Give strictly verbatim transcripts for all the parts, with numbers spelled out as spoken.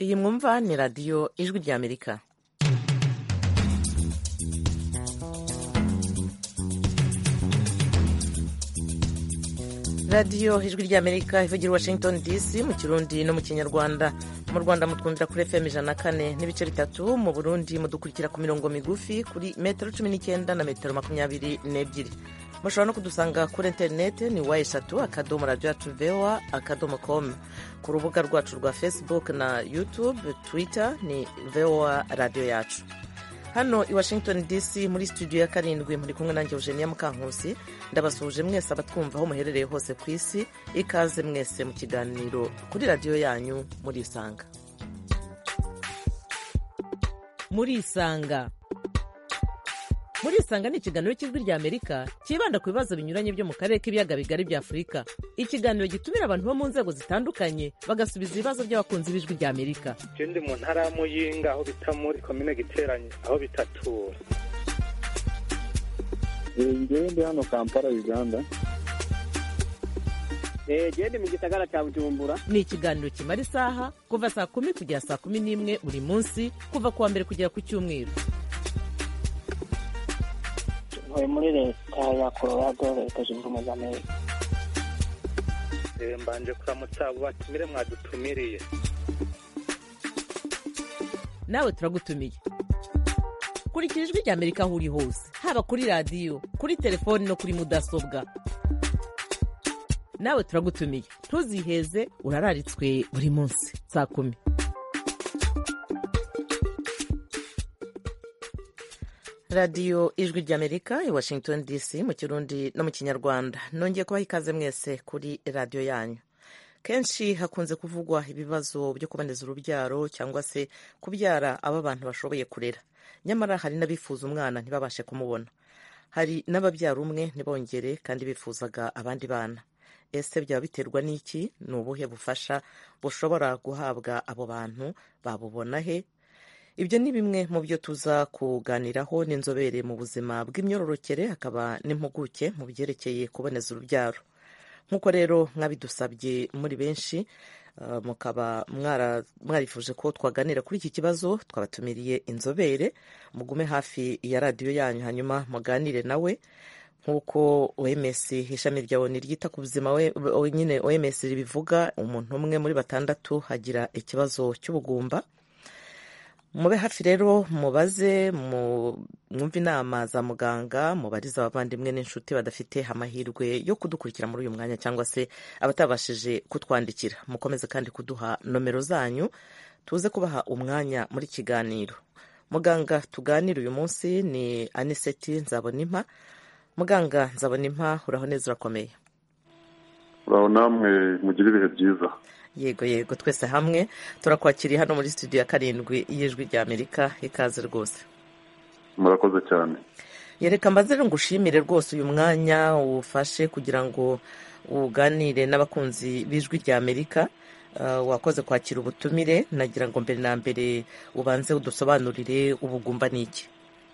iyi mwumva ni radiyo ijwi ry'Amerika. radiyo ijwi ry'Amerika ivugira Washington D C mu kirundi no mu kinyarwanda. Mu Rwanda mutwumvira kuri F M ijana na kane n'ibice bitatu, mu Burundi mudukurikira ku mirongo migufi kuri metero cumi n'icyenda na metero makumyabiri n'ebyiri. Mushobora no kudusanga kuri interineti ni wa eshatu akadomo radiyo yacu voa akadomo com. Ku rubuga rwacu rwa Facebook na YouTube, Twitter ni voa radiyo yacu. Hano i Washington D C muri studio ya karindwi muri kumwe nanjye Eugenia Mukankusi. Ndabasuhuje mwese abatwumva aho muherereye hose ku isi. Ikaze mwese mu kiganiro kuri radiyo yanyu muri Isanga. Muri Isanga muri Isanga ni ikiganiro cy'ijwi ry'Amerika kibanda ku bibazo binyuranye byo mu karere k'ibiyaga bigari bya Afurika. Ikiganiro gitumira abantu bo mu nzego zitandukanye bagasubiza ibibazo by'abakunzi b'ijwi ry'Amerika. Je ndi mu ntara ya Muyinga aho bita muri komine Giteranye aho bitatura. Njyewe ndi hano Kampala Uganda. Eh je ndi mu gisagara cya Bujumbura. Ni ikiganiro kimara isaha kuva saa kumi kugera saa kumi n'imwe buri munsi kuva kuwa mbere kugera ku cyumweru. Ntuye muri leta ya Colorado, leta zunze ubumwe za Amerika. Eh mbanje kuramutsa abo batumire mwadutumiriye. Nawe turagutumiye. Kurikira ijwi ry'Amerika aho uri hose, haba kuri radiyo, kuri telefoni no kuri mudasobwa. Nawe turagutumiye. Ntuziheze, urararitswe buri munsi saa kumi. radiyo ijwi ry'Amerika i Washington D C mu kirundi no mu kinyarwanda. Nongeye kubaha ikaze mwese kuri radiyo yanyu. Kenshi hakunze kuvugwa ibibazo byo kuboneza urubyaro cyangwa se kubyara abo abantu bashoboye kurera. Nyamara hari n'abifuza umwana ntibabashe kumubona. Hari n'ababyara umwe ntibongere kandi bifuzaga abandi bana. Ese byaba biterwa n'iki? Ni ubuhe bufasha bushobora guhabwa abo bantu? Babubona he? Ibyo ni bimwe mu byo tuza kuganiraho n'inzobere mu buzima bw'imyororokere, hakaba n'impuguke mu byerekeye kuboneza urubyaro. Nk'uko rero mwabidusabye muri benshi, uh, mukaba mwarifuje ko twaganira kuri iki kibazo, twabatumiriye inzobere. Mugume hafi ya radiyo yanyu hanyuma muganire nawe. Nk'uko O M S ishami rya O N U ryita ku buzima we nyine O M S ribivuga, umuntu umwe muri batandatu hagira ikibazo cy'ubugumba. Mube hafi rero mubaze, mwumve inama za muganga, mubariza abavandimwe n'inshuti badafite amahirwe yo kudukurikira muri uyu mwanya cyangwa se abatabashije kutwandikira. Mukomeze kandi kuduha nomero zanyu tuze kubaha umwanya muri kiganiro. Muganga tuganira uyu munsi ni Aniseti Nzabonimpa. Muganga Nzabonimpa, uraho neza, urakomeye? Uraho namwe, mugire ibihe byiza. Yego yego, twese hamwe turakwakiriye hano muri studio ya karindwi y'ijwi ry'Amerika. Ikaze rwose. Murakoze cyane. Yereka mbaze rero ngushimire rwose uyu mwanya ufashe kugira ngo uganire n'abakunzi b'ijwi ry'Amerika. Uh, wakoze kwakira ubutumire. Nagira ngo mbere na mbere ubanze udusobanurire ubugumba niki.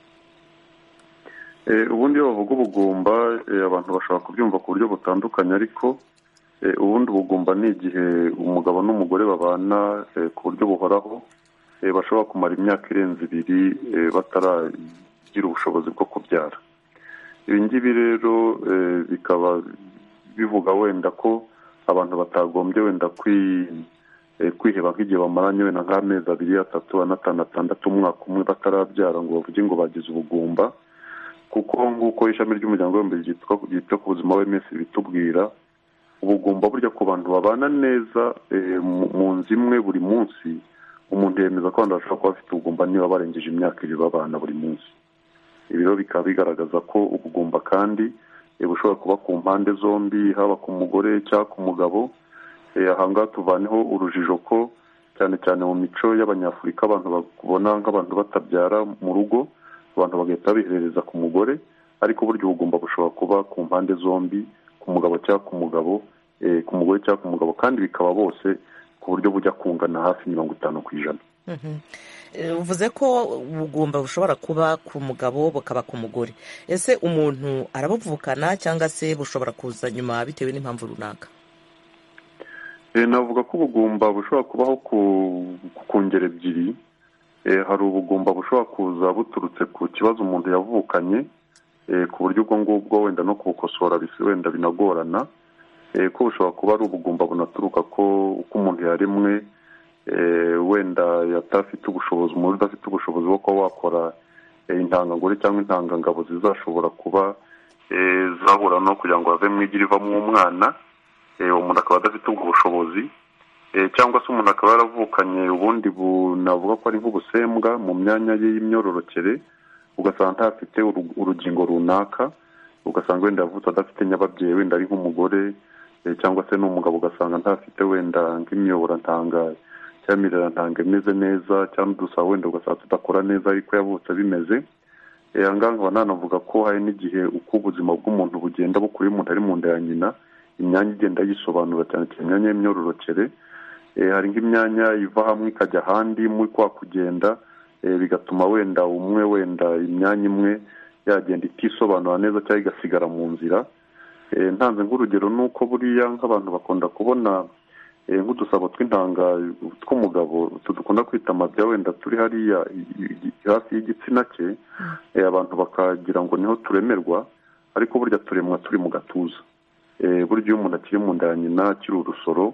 Eh ubundi iyo bavuga ubugumba eh, abantu bashobora kubyumva ku buryo butandukanye, ariko ubundi ubugumba ni igihe umugabo n'umugore babana ku buryo buhoraho bashobora kumara imyaka irenze ibiri bataragira ubushobozi bwo kubyara. Ibi ngibi rero bikaba bivuga wenda ko abantu batagombye wenda kwiheba nk'igihe bamaranye wenda nk'amezi abiri, atatu, anatanu, atandatu, umwaka umwe batarabyara ngo bavuge ngo bagize ubugumba, kuko nk'uko ishami ry'umuryango w'abibumbye ryita ku buzima O M S bitubwira, ubugumba burya ku bantu babana neza mu nzu imwe buri munsi, umuntu yemeza ko abantu bashobora kuba bafite ubugumba niba barengeje imyaka ibiri babana buri munsi. Ibi rero bikaba bigaragaza ko ubugumba kandi bushobora kuba ku mpande zombi, haba ku mugore cyangwa ku mugabo. Ahangaha tuvaneho urujijo ko cyane cyane mu mico y'Abanyafurika abantu babona nk'abantu batabyara mu rugo, abantu bagahita biherereza ku mugore, ariko burya ubugumba bushobora kuba ku mpande zombi, ku mugabo cyangwa ku mugabo, eh, ku mugore cyangwa ku mugabo, kandi bikaba bose ku buryo bujya kungana hafi mirongo itanu ku ijana. Uvuze ko ubugumba bushobora kuba ku mugabo bukaba ku mugore. Ese umuntu arabuvukana cyangwa se bushobora kuza nyuma bitewe n'impamvu runaka? navuga ko ubugumba bushobora kubaho ku ngero ebyiri. Hari ubugumba bushobora kuza buturutse ku kibazo umuntu yavukanye, ku buryo ubwo ngubwo wenda no kubukosora bisi wenda binagorana, ko bushobora kuba ari ubugumba bunaturuka ko uko umuntu yaremwe wenda yatafite ubushobozi, umuntu udafite ubushobozi bwo kuba wakora intangangore cyangwa intangangabo zizashobora kuba zahura no kugira ngo have mwigire ivamo umwana, umuntu akaba adafite ubwo bushobozi, cyangwa se umuntu akaba yaravukanye ubundi bunavuga ko ari nk'ubusembwa mu myanya ye y'imyororokere, ugasanga ntafite urugingo runaka, ugasanga wenda yavutse adafite nyababyeyi, wenda ari nk'umugore cyangwa se n'umugabo, ugasanga ntafite wenda nk'imiyoborantanga cyangwa imirerantanga imeze neza, cyangwa udusaba wenda ugasanga tudakora neza ariko yavutse bimeze. Aha ngaha nkaba nanavuga ko hari n'igihe uko ubuzima bw'umuntu bugenda bukura iyo umuntu ari mu nda ya nyina, imyanya igenda yisobanura cyane cyane imyanya y'imyororokere. Hari nk'imyanya iva hamwe ikajya ahandi muri kwa kugenda, bigatuma wenda umwe wenda imyanya imwe yagenda itisobanura neza cyangwa igasigara mu nzira. Ntanze nk'urugero nuko buriya nk'abantu bakunda kubona nk'udusabo tw'intanga tw'umugabo tudukunda kwita amabya, wenda turi hariya hafi y'igitsina cye, abantu bakagira ngo niho turemerwa, ariko burya turemwa turi mu gatuza. Burya iyo umuntu akiri mu nda ya nyina akiri urusoro,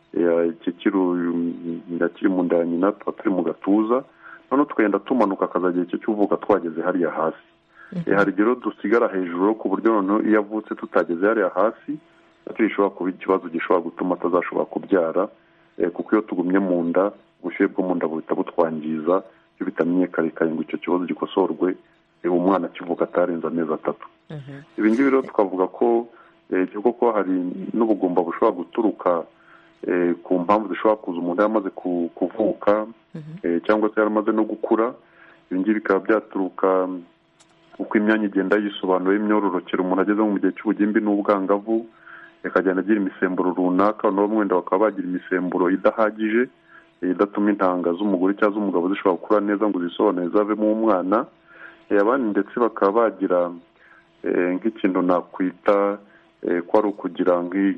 kiri mu nda ya nyina tuba turi mu gatuza, noneho tukagenda tumanuka akazagira icyo cy'uvuka twageze hariya hasi. Hari rero dusigara hejuru ku buryo noneho iyo avutse tutageze hariya hasi, gishobora kuba ikibazo gishobora gutuma atazashobora kubyara, kuko iyo tugumye mu nda ubushyuhe bwo mu nda buhita butwangiza, iyo bitamenyekanye ngo icyo kibazo gikosorwe, umwana akivuka atarenze amezi atatu. Ibi ngibi rero tukavuga ko ko hari n'ubugumba bushobora guturuka ku mpamvu zishobora kuza umuntu yamaze kuvuka cyangwa se yaramaze no gukura. Ibi ngibi bikaba byaturuka uko imyanya igenda yisobanura y'imyororokere, umuntu ageze mu gihe cy'ubugimbi n'ubwangavu akagenda agira imisemburo runaka, nabo mwenda bakaba bagira imisemburo idahagije idatuma intanga z'umugore cyangwa z'umugabo zishobora gukura neza ngo zisobanure zavemo umwana. Abandi ndetse bakaba bagira nk'ikintu nakwita ko ari ukugira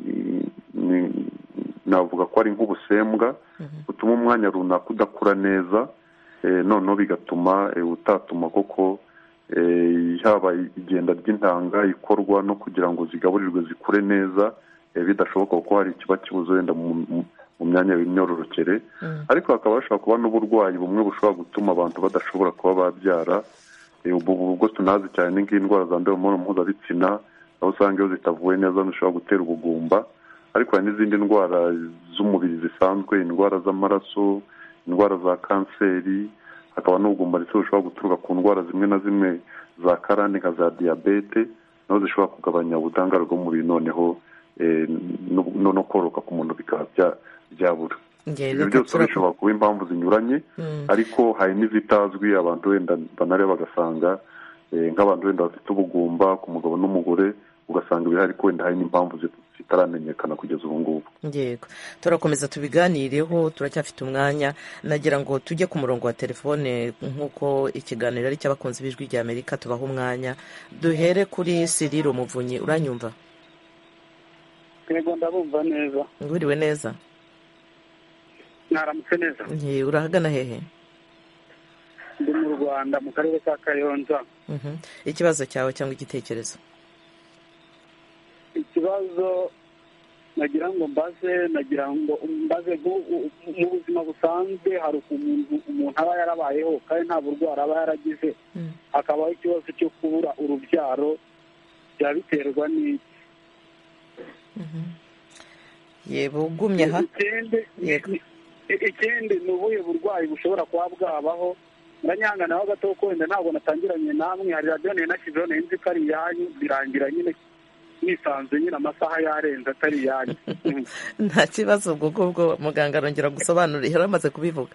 navuga ko ari nk'ubusembwa butuma umwanya runaka udakura neza, noneho bigatuma utatuma koko haba igenda ry'intanga ikorwa no kugira ngo zigaburirwe zikure neza, bidashoboka kuko hari ikiba kibuze wenda mu myanya y'imyororokere. Ariko hakaba hashobora kuba n'uburwayi bumwe bushobora gutuma abantu badashobora kuba babyara, ubu bwo tunazi cyane nk'indwara zandura mu mibonano mpuzabitsina, aho usanga iyo zitavuwe neza zishobora gutera ubugumba. Ariko hari n'izindi ndwara z'umubiri zisanzwe, indwara z'amaraso, indwara za kanseri, hakaba n'ubugumba ndetse bushobora guturuka ku ndwara zimwe na zimwe za karande nka za diyabete, naho zishobora kugabanya ubudahangarwa bw'umubiri, noneho no koroka ku muntu bikaba byabura. Ibyo byose bishobora kuba impamvu zinyuranye, ariko hari n'izitazwi abantu wenda banareba bagasanga nk'abantu wenda bafite ubugumba ku mugabo n'umugore, ugasanga ibihari ko wenda hari n'impamvu zitaramenyekana kugeza ubu ngubu. Yego, turakomeza tubiganireho, turacyafite umwanya. Nagira ngo tujye ku murongo wa telefone nk'uko ikiganiro ari cy'abakunzi b'ijwi rya Amerika, tubaha umwanya. Duhere kuri Cyril Muvunyi. Uranyumva? Yego, ndabumva neza. Nguriwe neza? Naramutse neza. Nti urahagana hehe? Ndi mu Rwanda mu karere ka Kayonza. Ikibazo cyawe cyangwa igitekerezo? Ikibazo nagira ngo mbaze nagira ngo mbaze mu buzima busanzwe hari umuntu umuntu aba yarabayeho kandi nta burwara aba yaragize, akabaho ikibazo cyo kubura urubyaro, byabiterwa n'iki? Yego, ugumye ha. Ikindi ni ubuhe burwayi bushobora kuba bwabaho? Ndanyangana ho gato ko wenda ntabwo natangiranye namwe, hari radiyo nashyizeho nzi ko ari iyanyu, birangira nyine nisanze nyine amasaha yarenze atari iyanyu. Nta kibazo, ubwo ngubwo muganga arongera gusobanurira, yari amaze kubivuga.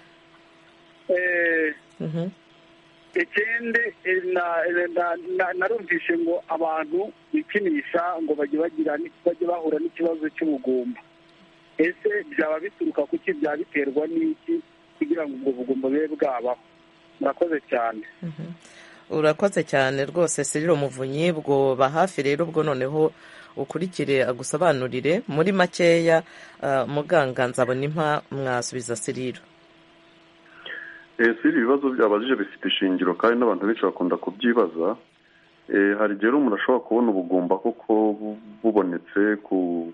Ikindi narumvishe ngo abantu bikinisha ngo bajye bagira bajye bahura n'ikibazo cy'ubugumba. Ese byaba bituruka kuki? Byaba biterwa n'iki kugira ngo ubwo bugumba bube bwabaho? Murakoze cyane. Urakoze cyane rwose Cyril Muvunyi. Bwo ba hafi rero, ubwo noneho ukurikire agusobanurire muri makeya. Muganga Nzabonimpa mwasubiza Siriro. Siriro ibibazo byabajije bifite ishingiro kandi n'abantu benshi bakunda kubyibaza. Hari igihe umuntu ashobora kubona ubugumba koko bubonetse ku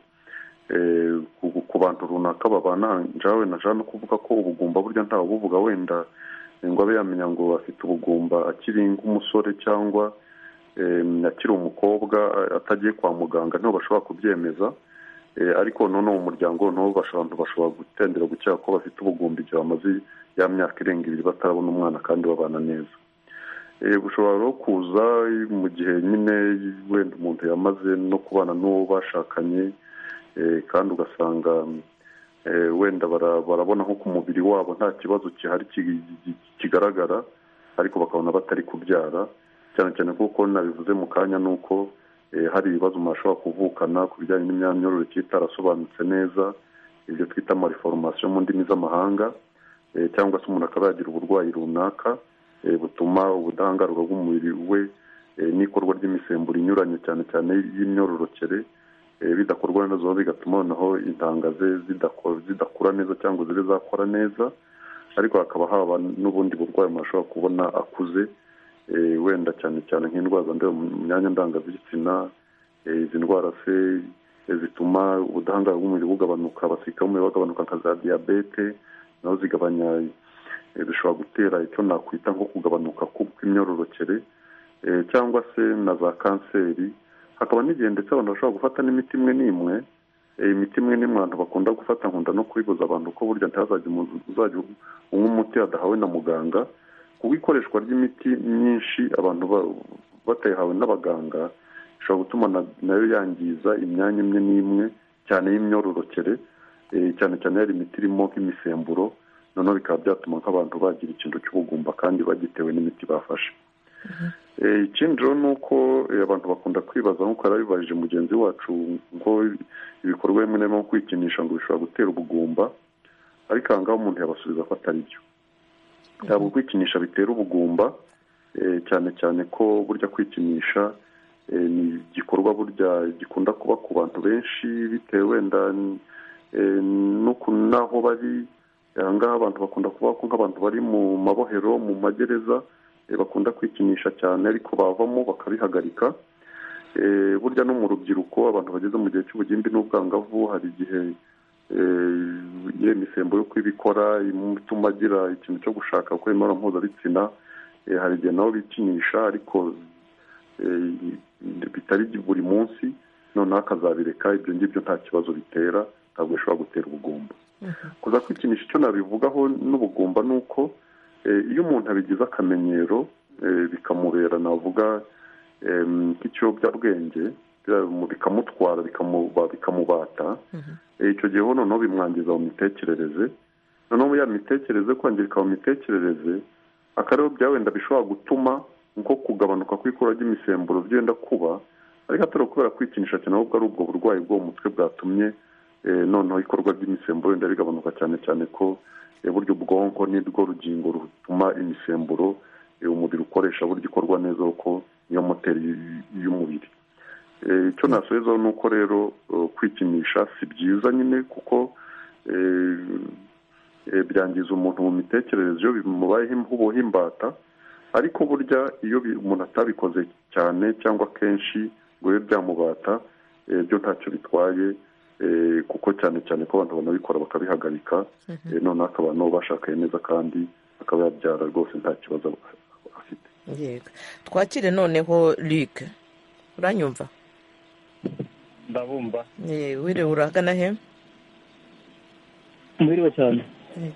ku bantu runaka babana njawe na jana kuvuga ko ubugumba burya ntawe buvuga wenda ngo abe yamenya ngo afite ubugumba akiri nk'umusore cyangwa akiri umukobwa atagiye kwa muganga niho bashobora kubyemeza, ariko none mu muryango niho abantu bashobora gutendera gukeka ko bafite ubugumba igihe bamaze ya myaka irenga ibiri batarabona umwana kandi babana neza. Bushobora no kuza mu gihe nyine wenda umuntu yamaze no kubana n'uwo bashakanye kandi ugasanga wenda barabona nko ku mubiri wabo nta kibazo gihari kigaragara, ariko bakabona batari kubyara, cyane cyane kuko nabivuze mu kanya nuko hari ibibazo umuntu ashobora kuvukana ku bijyanye n'imyanya myororokere itarasobanutse neza, ibyo twita malformation mu ndimi z'amahanga, cyangwa se umuntu akaba yagira uburwayi runaka butuma ubudahangarwa bw'umubiri we n'ikorwa ry'imisemburo inyuranye cyane cyane y'imyororokere bidakorwa neza, bigatuma noneho intanga ze zidakura neza cyangwa zibe zakora neza, ariko hakaba haba n'ubundi burwayi umuntu ashobora kubona akuze, wenda cyane cyane nk'indwara zandurira mu myanya ndangagitsina. Izi ndwara se zituma ubudahangarwa bw'umubiri bugabanuka, abasirikare b'umubiri bagabanuka nka za diyabete, naho zigabanya bishobora gutera icyo nakwita nko kugabanuka kw'imyororokere, cyangwa se na za kanseri. Hakaba n'igihe ndetse abantu bashobora gufata n'imiti imwe n'imwe, imiti imwe n'imwe abantu bakunda gufata, nkunda no kubibuza abantu ko burya ntihazajya umuntu uzajya unywa umuti adahawe na muganga, kuko ikoreshwa ry'imiti myinshi abantu batayihawe n'abaganga bishobora gutuma nayo yangiza imyanya imwe n'imwe cyane y'imyororokere, cyane cyane yari imiti irimo nk'imisemburo, noneho bikaba byatuma nk'abantu bagira ikintu cy'ubugumba kandi bagitewe n'imiti bafashe. Ikindi rero ni uko abantu bakunda kwibaza nk'uko yarabibajije mugenzi wacu ngo ibikorwa bimwe na bimwe kwikinisha ngo bishobora gutera ubugumba, ariko aha ngaha umuntu yabasubiza ko atari byo. Ntabwo kwikinisha bitera ubugumba, cyane cyane ko burya kwikinisha ni igikorwa burya gikunda kuba ku bantu benshi bitewe wenda n'aho bari. Aha ngaha abantu bakunda kuba nk'abantu bari mu mabohero, mu magereza, bakunda kwikinisha cyane ariko bavamo bakabihagarika. Burya no mu rubyiruko abantu bageze mu gihe cy'ubugimbi n'ubwangavu hari igihe imisemburo yo kwibikora ituma agira ikintu cyo gushaka gukora imibonano mpuzabitsina, hari igihe nabo bikinisha ariko bitari buri munsi, noneho akazabireka. Ibyo ngibyo nta kibazo bitera, ntabwo bishobora gutera ubugumba. Kuza kwikinisha icyo nabivugaho n'ubugumba ni uko iyo umuntu abigize akamenyero bikamubera navuga nk'ikiyobyabwenge, bikamutwara bikamubata, icyo gihe noneho bimwangiza mu mitekerereze. Noneho ya mitekerereze, kwangirika mu mitekerereze akareba byawenda bishobora gutuma nko kugabanuka kw'ikora ry'imisemburo byenda kuba, ariko atari kubera kwikinisha cyane, ahubwo ari ubwo burwayi bwo mu mutwe bwatumye noneho ikorwa ry'imisemburo wenda rigabanuka, cyane cyane ko buryo ubwonko nirwo rugingo rutuma imisemburo umubiri ukoresha buryo ikorwa neza, kuko niyo moteri y'umubiri. Icyo nasorezaho ni uko rero kwikinisha si byiza nyine, kuko byangiza umuntu mu mitekerereze iyo bimubayeho nk'ubuho imbata, ariko burya iyo umuntu atabikoze cyane cyangwa kenshi ngo bibe byamubata, byo ntacyo bitwaye, kuko cyane cyane ko abantu banabikora bakabihagarika, noneho akaba nabo bashakaye neza kandi akaba yabyara rwose nta kibazo afite. Yego, twakire noneho Luc, uranyumva? Ndabumva. Wiriwe urahagana he? Mwiriwe cyane.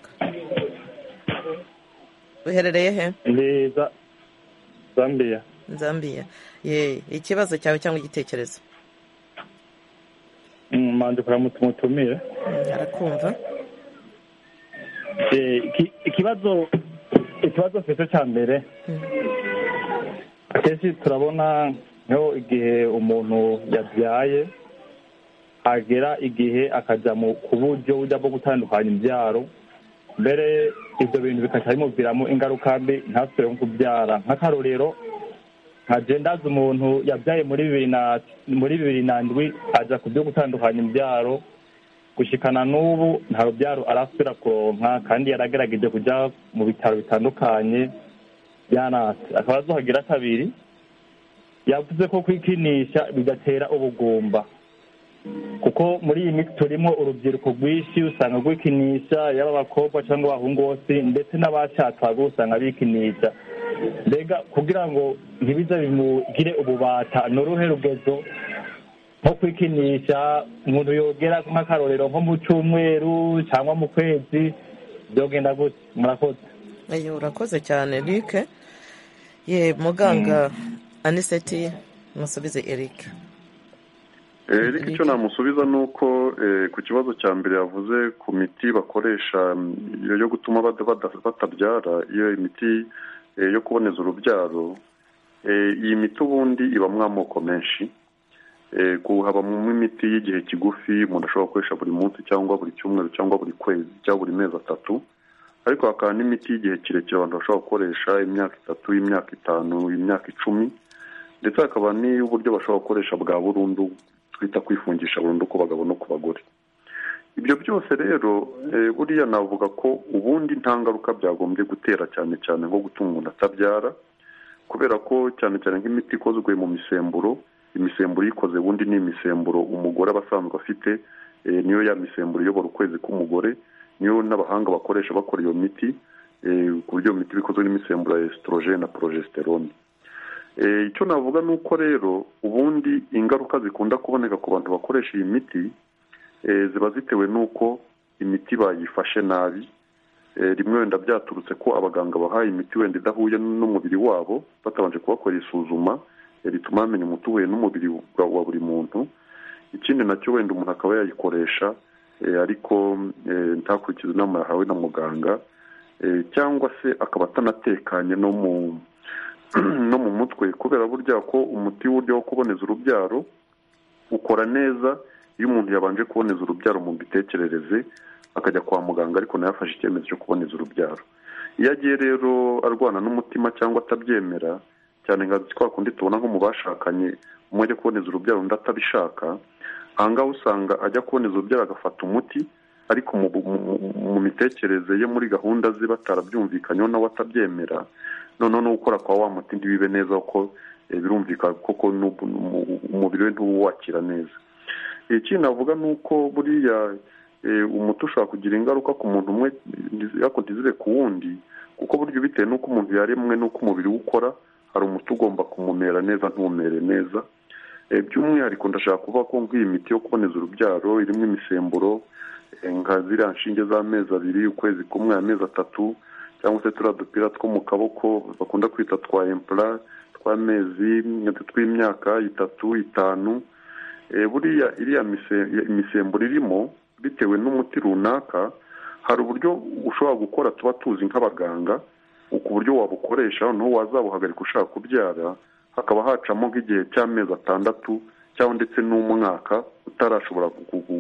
Uherereye he? Neza Zambia. Zambia. Ye, ikibazo cyawe cyangwa igitekerezo? Manje kuramutse mutumire. Arakumva. Eh, ikibazo ikibazo cyo cya mbere. Akenshi turabona nko igihe umuntu yabyaye agera igihe akajya mu kuburyo bujya bwo gutandukanya imbyaro, mbere ibyo bintu bikaca bimuviramo ingaruka mbi ntasubire nko kubyara. Nk'akarorero nka jendazi umuntu yabyaye muri bibiri na muri bibiri na ndwi aja ku byo gutandukanya imbyaro gushikana n'ubu nta rubyaro arasubira kuronka kandi yaragerageje kujya mu bitaro bitandukanye byanase. Akaba azohagira kabiri yavuze ko kwikinisha bigatera ubugumba, kuko muri iyi minsi turimo urubyiruko rwinshi usanga rwikinisha, yaba abakobwa cyangwa abahungu bose ndetse n'abashatse usanga bikinisha. Mbega kugira ngo ntibize bimugire ububata ni uruhe rugezo nko kwikinisha umuntu yogera nk'akarorero nko mu cyumweru cyangwa mu kwezi byogenda gute? Murakoze. Ayo urakoze cyane Eric. Ye muganga Aniseti musubize Eric. Eric icyo namusubiza ni uko ku kibazo cya mbere yavuze ku miti bakoresha yo gutuma batabyara, iyo imiti yo kuboneza urubyaro, iyi miti ubundi ibamo amoko menshi. Habamo imiti y'igihe kigufi umuntu ashobora gukoresha buri munsi cyangwa buri cyumweru cyangwa buri kwezi cyangwa buri mezi atatu, ariko hakaba n'imiti y'igihe kirekire abantu bashobora gukoresha imyaka itatu, imyaka itanu, imyaka icumi, ndetse hakaba n'uburyo bashobora gukoresha bwa burundu twita kwifungisha burundu ku bagabo no ku bagore. Ibyo byose rero buriya navuga ko ubundi nta ngaruka byagombye gutera, cyane cyane nko gutuma umuntu atabyara, kubera ko cyane cyane nk'imiti ikozwe mu misemburo, imisemburo ikoze ubundi ni imisemburo umugore aba asanzwe afite, niyo ya misemburo iyobora ukwezi k'umugore, niyo n'abahanga bakoresha bakora iyo miti, ku buryo miti bikozwe n'imisemburo ya estrogene na progesterone. Icyo navuga ni uko rero ubundi ingaruka zikunda kuboneka ku bantu bakoresha iyi miti ziba zitewe n'uko imiti bayifashe nabi. Rimwe wenda byaturutse ko abaganga bahaye imiti wenda idahuye n'umubiri wabo, batabanje kubakora isuzuma rituma bamenya umuti uhuye n'umubiri wa buri muntu. Ikindi nacyo wenda umuntu akaba yayikoresha ariko ntakurikize inama yahawe na muganga, cyangwa se akaba atanatekanye no mu no mu mutwe, kubera burya ko umuti w'uburyo wo kuboneza urubyaro ukora neza iyo umuntu yabanje kuboneza urubyaro mu bitekerereze akajya kwa muganga ariko nawe yafashe icyemezo cyo kuboneza urubyaro. Iyo agiye rero arwana n'umutima cyangwa atabyemera, cyane nka kwa kundi tubona nko mu bashakanye umwe ajya kuboneza urubyaro undi atabishaka, ahangaha usanga ajya kuboneza urubyaro agafata umuti ariko mu mitekerereze ye muri gahunda ze batarabyumvikanyeho nawe atabyemera, noneho no gukora kwa wa muti ntibibe neza kuko birumvikana koko umubiri we ntuwakira neza. Ikindi navuga ni uko buriya umuti ushobora kugira ingaruka ku muntu umwe ariko ntizire ku wundi, kuko buryo bitewe n'uko umuntu yaremwe n'uko umubiri we ukora, hari umuti ugomba kumumera neza ntumere neza. By'umwihariko ndashaka kuvuga ko nk'iyi miti yo kuboneza urubyaro irimo imisemburo nka ziriya nshinge z'amezi abiri, ukwezi kumwe, amezi atatu, cyangwa se turiya dupira two mu kaboko bakunda kwita twa impla tw'amezi tw'imyaka itatu itanu. Buriya iriya imisemburo irimo bitewe n'umuti runaka, hari uburyo ushobora gukora tuba tuzi nk'abaganga, ku buryo wabukoresha noneho wazabuhagarika ushaka kubyara, hakaba hacamo nk'igihe cy'amezi atandatu cyangwa ndetse n'umwaka utarashobora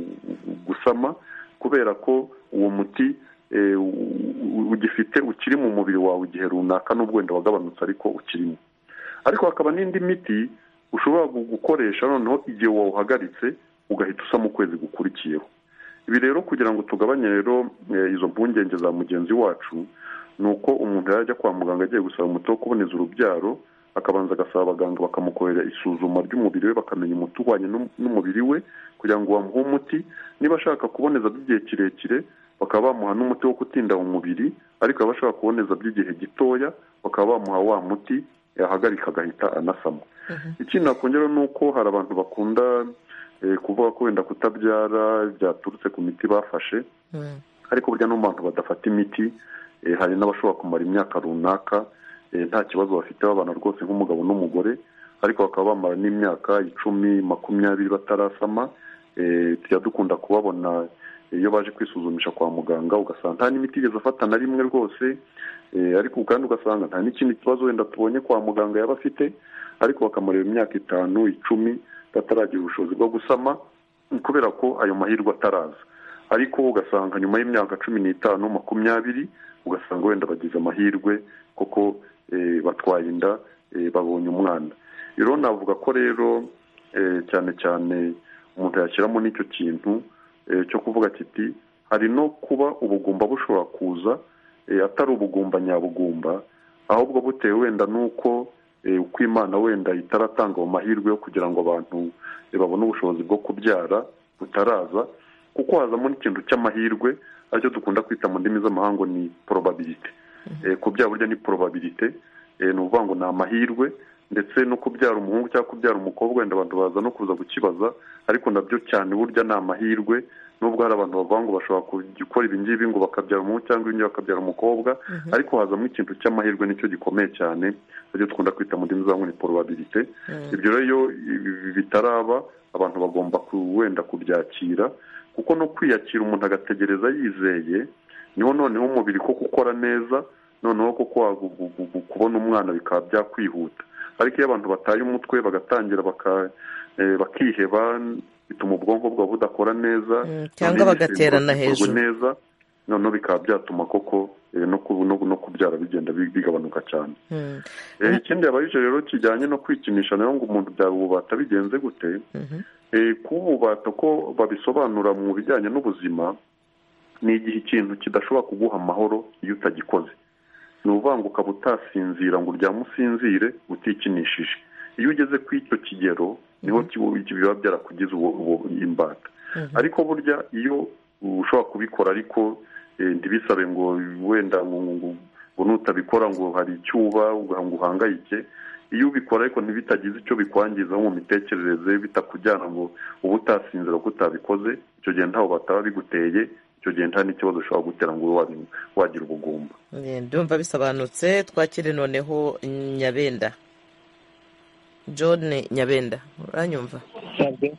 gusama, kubera ko uwo muti ugifite ukiri mu mubiri wawe igihe runaka, n'ubwo wenda wagabanutse ariko ukirimo. Ariko hakaba n'indi miti ushobora gukoresha noneho igihe wawuhagaritse ugahita usama ukwezi gukurikiyeho. Ibi rero kugira ngo tugabanye rero izo mpungenge za mugenzi wacu, ni uko umuntu yajya kwa muganga agiye gusaba umuti wo kuboneza urubyaro, akabanza agasaba abaganga bakamukorera isuzuma ry'umubiri we, bakamenya umuti uhwanye n'umubiri we kugira ngo bamuhe umuti. Niba ashaka kuboneza by'igihe kirekire bakaba bamuha n'umuti wo kutinda mu mubiri, ariko abashaka kuboneza by'igihe gitoya bakaba bamuha wa muti yahagarika agahita anasama. Ikindi nakongera ni uko hari abantu bakunda kuvuga ko wenda kutabyara byaturutse ku miti bafashe, ariko burya no mu bantu badafata imiti hari n'abashobora kumara imyaka runaka nta kibazo bafite, babana rwose nk'umugabo n'umugore, ariko bakaba bamara n'imyaka icumi makumyabiri batarasama. Tujya dukunda kubabona iyo baje kwisuzumisha kwa muganga, ugasanga nta n'imiti igeze afata na rimwe rwose, ariko kandi ugasanga nta n'ikindi kibazo wenda tubonye kwa muganga yaba afite, ariko bakamara imyaka itanu icumi bataragira ubushobozi bwo gusama, kubera ko ayo mahirwe ataraza. Ariko ugasanga nyuma y'imyaka cumi n'itanu makumyabiri ugasanga wenda bagize amahirwe kuko batwaye inda babonye umwana. Rero navuga ko rero cyane cyane umuntu yashyiramo n'icyo kintu cyo kuvuga kiti hari no kuba ubugumba bushobora kuza atari ubugumba nyabugumba, ahubwo butewe wenda n'uko uko Imana wenda itaratanga mu mahirwe yo kugira ngo abantu babone ubushobozi bwo kubyara butaraza, kuko hazamo n'ikintu cy'amahirwe aricyo dukunda kwita mu ndimi z'amahanga ni probability. Kubyara burya ni probability, ni ukuvuga ngo ni amahirwe, ndetse no kubyara umuhungu cyangwa kubyara umukobwa wenda abantu baza no kuza gukibaza, ariko nabyo cyane burya ni amahirwe. Nubwo hari abantu bavuga ngo bashobora gukora ibi ngibi ngo bakabyara umuhungu cyangwa ibindi bakabyara umukobwa, ariko hazamo ikintu cy'amahirwe nicyo gikomeye cyane, aricyo dukunda kwita mu ndimi z'amahanga ni probability. Ibyo rero bitaraba abantu bagomba wenda kubyakira, kuko no kwiyakira umuntu agategereza yizeye niho noneho umubiri ko gukora neza, noneho ko kubona umwana bikaba byakwihuta. Ariko iyo abantu bataye umutwe bagatangira bakiheba, bituma ubwonko bwabo budakora neza cyangwa bagaterana hejuru neza, noneho bikaba byatuma koko no kubyara bigenda bigabanuka cyane. Ikindi yabayije rero kijyanye no kwikinisha nayo ngo umuntu byaba ububata bigenze gute. Kuba ububata ko babisobanura mu bijyanye n'ubuzima, ni igihe ikintu kidashobora kuguha amahoro iyo utagikoze. Ni ukuvuga ngo ukaba utasinzira ngo uryame usinzire utikinishije. Iyo ugeze ku icyo kigero niho biba byarakugize imbata. Ariko burya iyo ushobora kubikora ariko ntibisabe ngo wenda ngo nutabikora ngo hari icyuba ngo uhangayike, iyo ubikora ariko ntibitagize icyo bikwangiza mu mitekerereze, bitakujyana ngo uba utasinzira ko utabikoze, icyo gihe ntaho bataba biguteye, icyo gihe nta n'ikibazo ushobora gutera ngo ube wagira ubugumba. Ndumva bisobanutse. Twakire noneho Nyabenda John. Nyabenda, uranyumva? Sabwe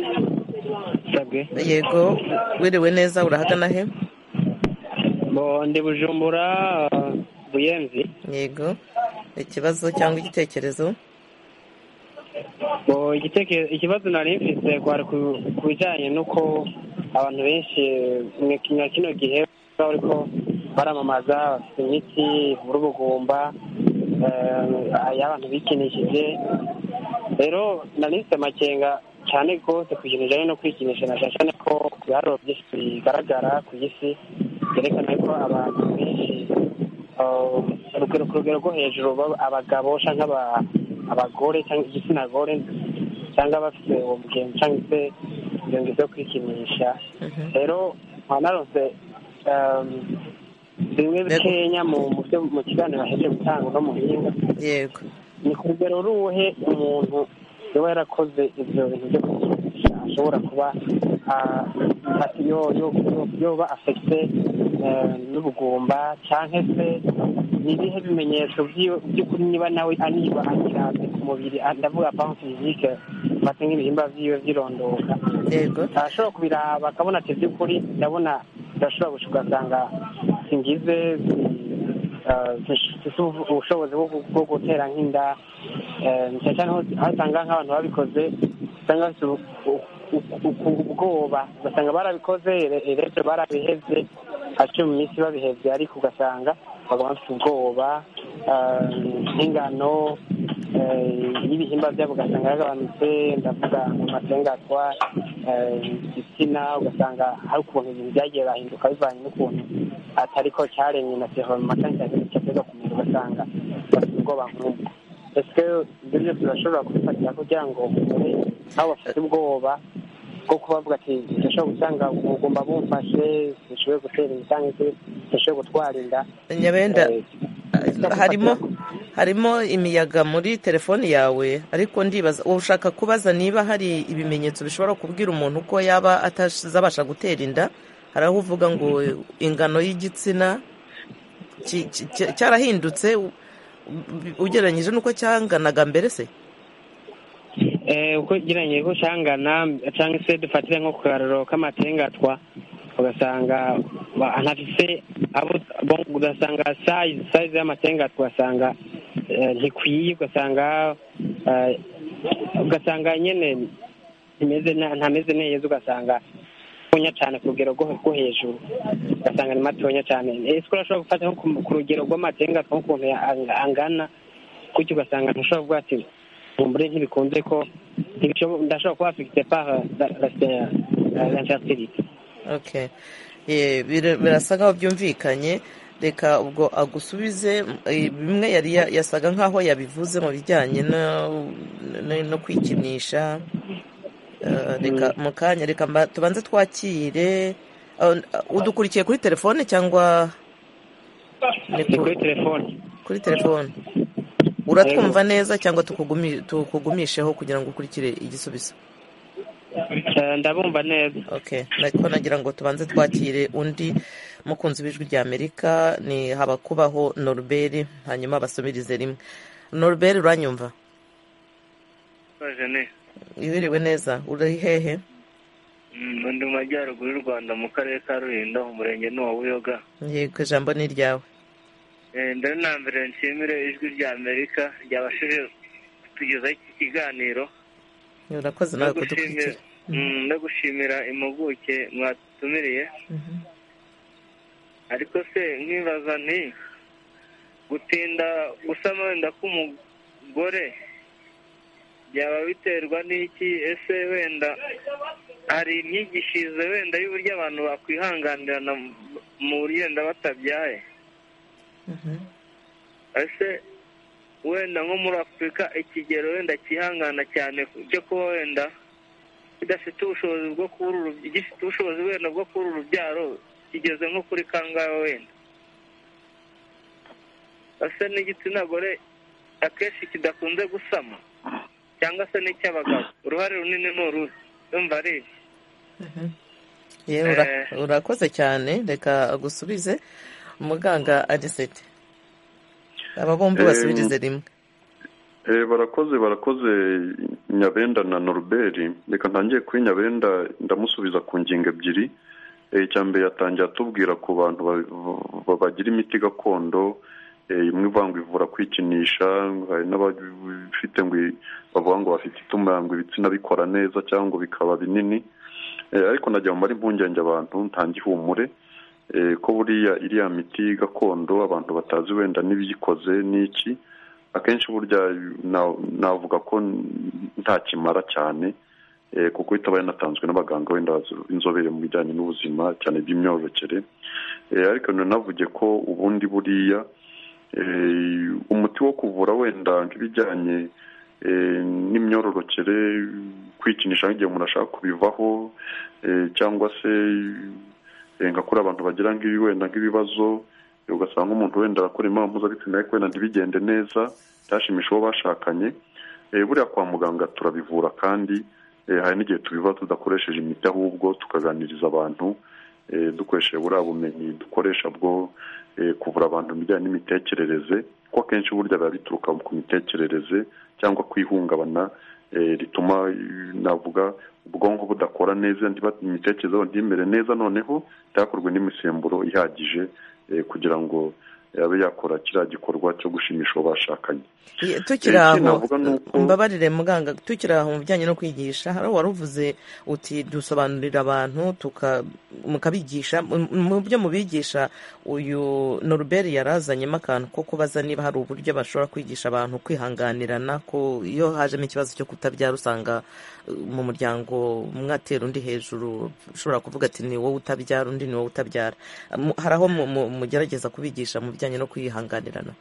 sabwe. Yego, wiriwe neza, urahagana he? Bo ndi Bujumbura Buyenzi. Yego, ikibazo cyangwa igitekerezo? Bo igitekerezo ikibazo nari mfite kwari ku bijyanye n'uko abantu benshi mu kino gihe bariko baramamaza imiti ivura ubugumba y'abantu bikinishije. Rero nari mfite amakenga cyane rwose ku kintu kijyanye no kwikinisha, na cyane ko ku biharuro byinshi bigaragara ku isi byerekana ko abantu benshi ku rugero rwo hejuru, abagabo cyangwa abagore cyangwa igitsina gore cyangwa bafite uwo mugenzi cyangwa se ibintu byo kwikinisha. Rero naronse bimwe bikenya mu kiganiro bahejeje gutanga no mu buhinga. Yego, ni ku rugero ruhe umuntu yaba yarakoze ibyo bintu byo kwikinisha ashobora kuba yoba afite n'ubugumba, cyangwa se ni ibihe bimenyetso by'ukuri niba nawe aniba anyiraze ku mubiri, ndavuga pan physique, bate nk'ibihimba byiwe byirondoka. Yego, ashobora kubiraba akabona ati by'ukuri ndabona ndashobora gushuka asanga singize ubushobozi bwo gutera nk'inda, cyane aho usanga nk'abantu babikoze usanga bafite ubwoba, ugasanga barabikoze rero barabihevye haciye mu minsi babihevye, ariko ugasanga baguma bafite ubwoba, nk'ingano y'ibihimba byabo ugasanga yagabanutse, ndavuga mu masengatwa, igitsina, ugasanga hari ukuntu ibintu byagiye bahinduka bivanye n'ukuntu atariko cyaremye na sehoma cyangwa cyateza kumenya, ugasanga bafite ubwoba nk'ubwo. Ese ibyo byose turashobora kubifatira kugira ngo nabo bafite ubwoba bwo kubavuga ati ndashobora gusanga ubugumba bumfashe, sinshobore gutera inda cyangwa se sinshobore gutwara inda? Nyabenda, harimo harimo imiyaga muri telefoni yawe, ariko ndibaza ushaka kubaza niba hari ibimenyetso bishobora kubwira umuntu ko yaba atazabasha gutera inda. Hari aho uvuga ngo ingano y'igitsina cyarahindutse ugereranyije n'uko cyanganaga mbere se? uko ugereranyije ko cyangana, cyangwa se dufatire nko ku kararo k'amatengatwa, ugasanga anafise abo ugasanga size size y'amatengatwa ugasanga ntikwiye, ugasanga ugasanga nyene imeze ntameze neza, ugasanga tonya cyane ku rugero rwo hejuru, ugasanga ni matonya cyane. Ese urashobora gufata nko ku rugero rw'amatengatwa nk'ukuntu angana, kuki ugasanga ntushobora kuvuga ati mumbure ntibikunze ko ndashobora kuba afite par l'infertilité. Okay, birasa nkaho byumvikanye. Reka ubwo agusubize bimwe yari yasaga nkaho yabivuze mu bijyanye no kwikinisha. Reka mu kanya reka tubanze twakire. Udukurikiye kuri telefone cyangwa kuri telefone? Kuri telefone. Uratwumva neza cyangwa tukugumisheho kugira ngo ukurikire igisubizo? Ndabumva neza. Okay, nako nagira ngo tubanze twakire undi mukunzi w'ijwi rya Amerika, ni Habakubaho Norbert, hanyuma basomirize rimwe. Norbert, uranyumva? Bajene. Ibiriwe neza, uri hehe? Mm, ndi mu majyaruguru y'u Rwanda mu karere ka Rulindo, umurenge n'uwa Buyoga. Yego, ijambo ni ryawe. Eh, ndari nambere nshimire ijwi rya Amerika ryabashije kutugezaho iki kiganiro. Urakoze nawe kudukurikira. Mm, no gushimira impuguke mwatumiriye. Mhm. Ariko se nkibaza nti gutinda gusama wenda k'umugore byaba biterwa n'iki? Ese wenda hari imyigishirize wenda y'uburyo abantu bakwihanganirana mu buryo wenda batabyaye? Ese wenda nko muri Afurika ikigero wenda kihangana cyane cyo kuba wenda kidafite ubushobozi bwo kubura gifite ubushobozi wenda bwo kubura urubyaro kigeze nko kuri kangahe wenda? Ese n'igitsina gore akenshi kidakunze gusama cyangwa se n'icy'abagabo? Uruhare runini ni uruhe? Umva ari yewe urakoze cyane. Reka agusubize umuganga Anisete, aba bombi basubirize rimwe. barakoze barakoze Nyabenda na Norbert. Reka ntangiye kuri Nyabenda ndamusubiza ku ngingo ebyiri. Icya mbere yatangiye atubwira ku bantu bagira imiti gakondo, imwe ivanga ivura kwikinisha, hari n'abafite ngo bavuga ngo bafite ituma ngo ibitsina bikora neza cyangwa bikaba binini. Ariko najya mu mari impungenge abantu ntangihumure ko buriya iriya miti gakondo abantu batazi wenda n'ibiyikoze n'iki, akenshi burya navuga ko nta kimara cyane, kuko itaba yanatanzwe n'abaganga wenda inzobere mu bijyanye n'ubuzima cyane by'imyororokere. Ariko navuge ko ubundi buriya umuti wo kuvura wenda nk'ibijyanye n'imyororokere, kwikinisha nk'igihe umuntu ashaka kubivaho, cyangwa se nka kuri abantu bagira wenda nk'ibibazo, ugasanga umuntu wenda akora imibonano mpuzabitsina ariko wenda ntibigende neza, byashimisha uwo bashakanye. Buriya kwa muganga turabivura, kandi hari n'igihe tubiva tudakoresheje imiti, ahubwo tukaganiriza abantu dukoresheje buriya bumenyi dukoresha bwo kuvura abantu mu bijyanye n'imitekerereze, kuko akenshi burya biba bituruka ku mitekerereze cyangwa kwihungabana rituma navuga ubwonko budakora neza, imitekerereze ntimere neza, noneho byakorwe n'imisemburo ihagije kugira ngo yabe yakora kiriya gikorwa cyo gushimisha uwo bashakanye. Tukiri aho mbabarire muganga, tukiri aho mu bijyanye no kwigisha, hari waruvuze uti dusobanurira abantu mukabigisha. Mu byo mubigisha uyu Norbert yarazanyemo akantu ko kubaza niba hari uburyo bashobora kwigisha abantu kwihanganirana, ko iyo hajemo ikibazo cyo kutabyara usanga mu muryango mwatera undi hejuru, ushobora kuvuga ati ni wowe utabyara, undi ni wowe utabyara. Hari aho mugerageza kubigisha mu bijyanye no kwihanganirana?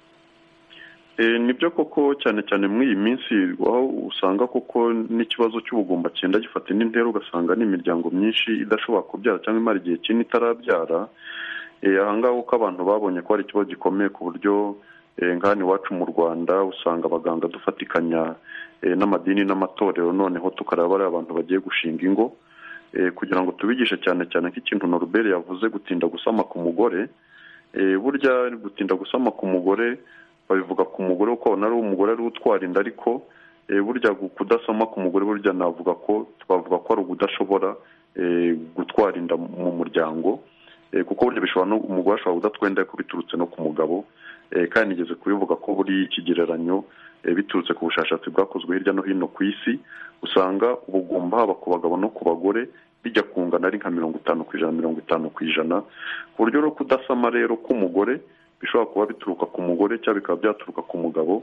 Nibyo koko, cyane cyane muri iyi minsi aho usanga koko n'ikibazo cy'ubugumba cyenda gifata n'intera, ugasanga n'imiryango myinshi idashobora kubyara cyangwa imara igihe kinini itarabyara. Ahangaha uko abantu babonye ko hari ikibazo gikomeye, ku buryo nk'ahano iwacu mu Rwanda usanga abaganga dufatikanya n'amadini n'amatorero, noneho tukareba bariya abantu bagiye gushinga ingo, kugira ngo tubigishe cyane cyane nk'ikintu Norbert yavuze, gutinda gusama ku mugore. Burya gutinda gusama ku mugore babivuga ku mugore kuko ari umugore ari utwara inda, ariko burya kudasama ku mugore burya navuga ko twavuga ko ari ukudashobora gutwara inda mu muryango, kuko burya bishobora no umugore ashobora kudatwenda ko biturutse no ku mugabo. Kandi nigeze kubivuga ko buri ikigereranyo biturutse ku bushakashatsi bwakozwe hirya no hino ku isi, usanga ubugumba haba ku bagabo no ku bagore bijya kungana ari nka mirongo itanu ku ijana mirongo itanu ku ijana. Ku buryo rero kudasama rero k'umugore bishobora kuba bituruka ku mugore cyangwa bikaba byaturuka ku mugabo,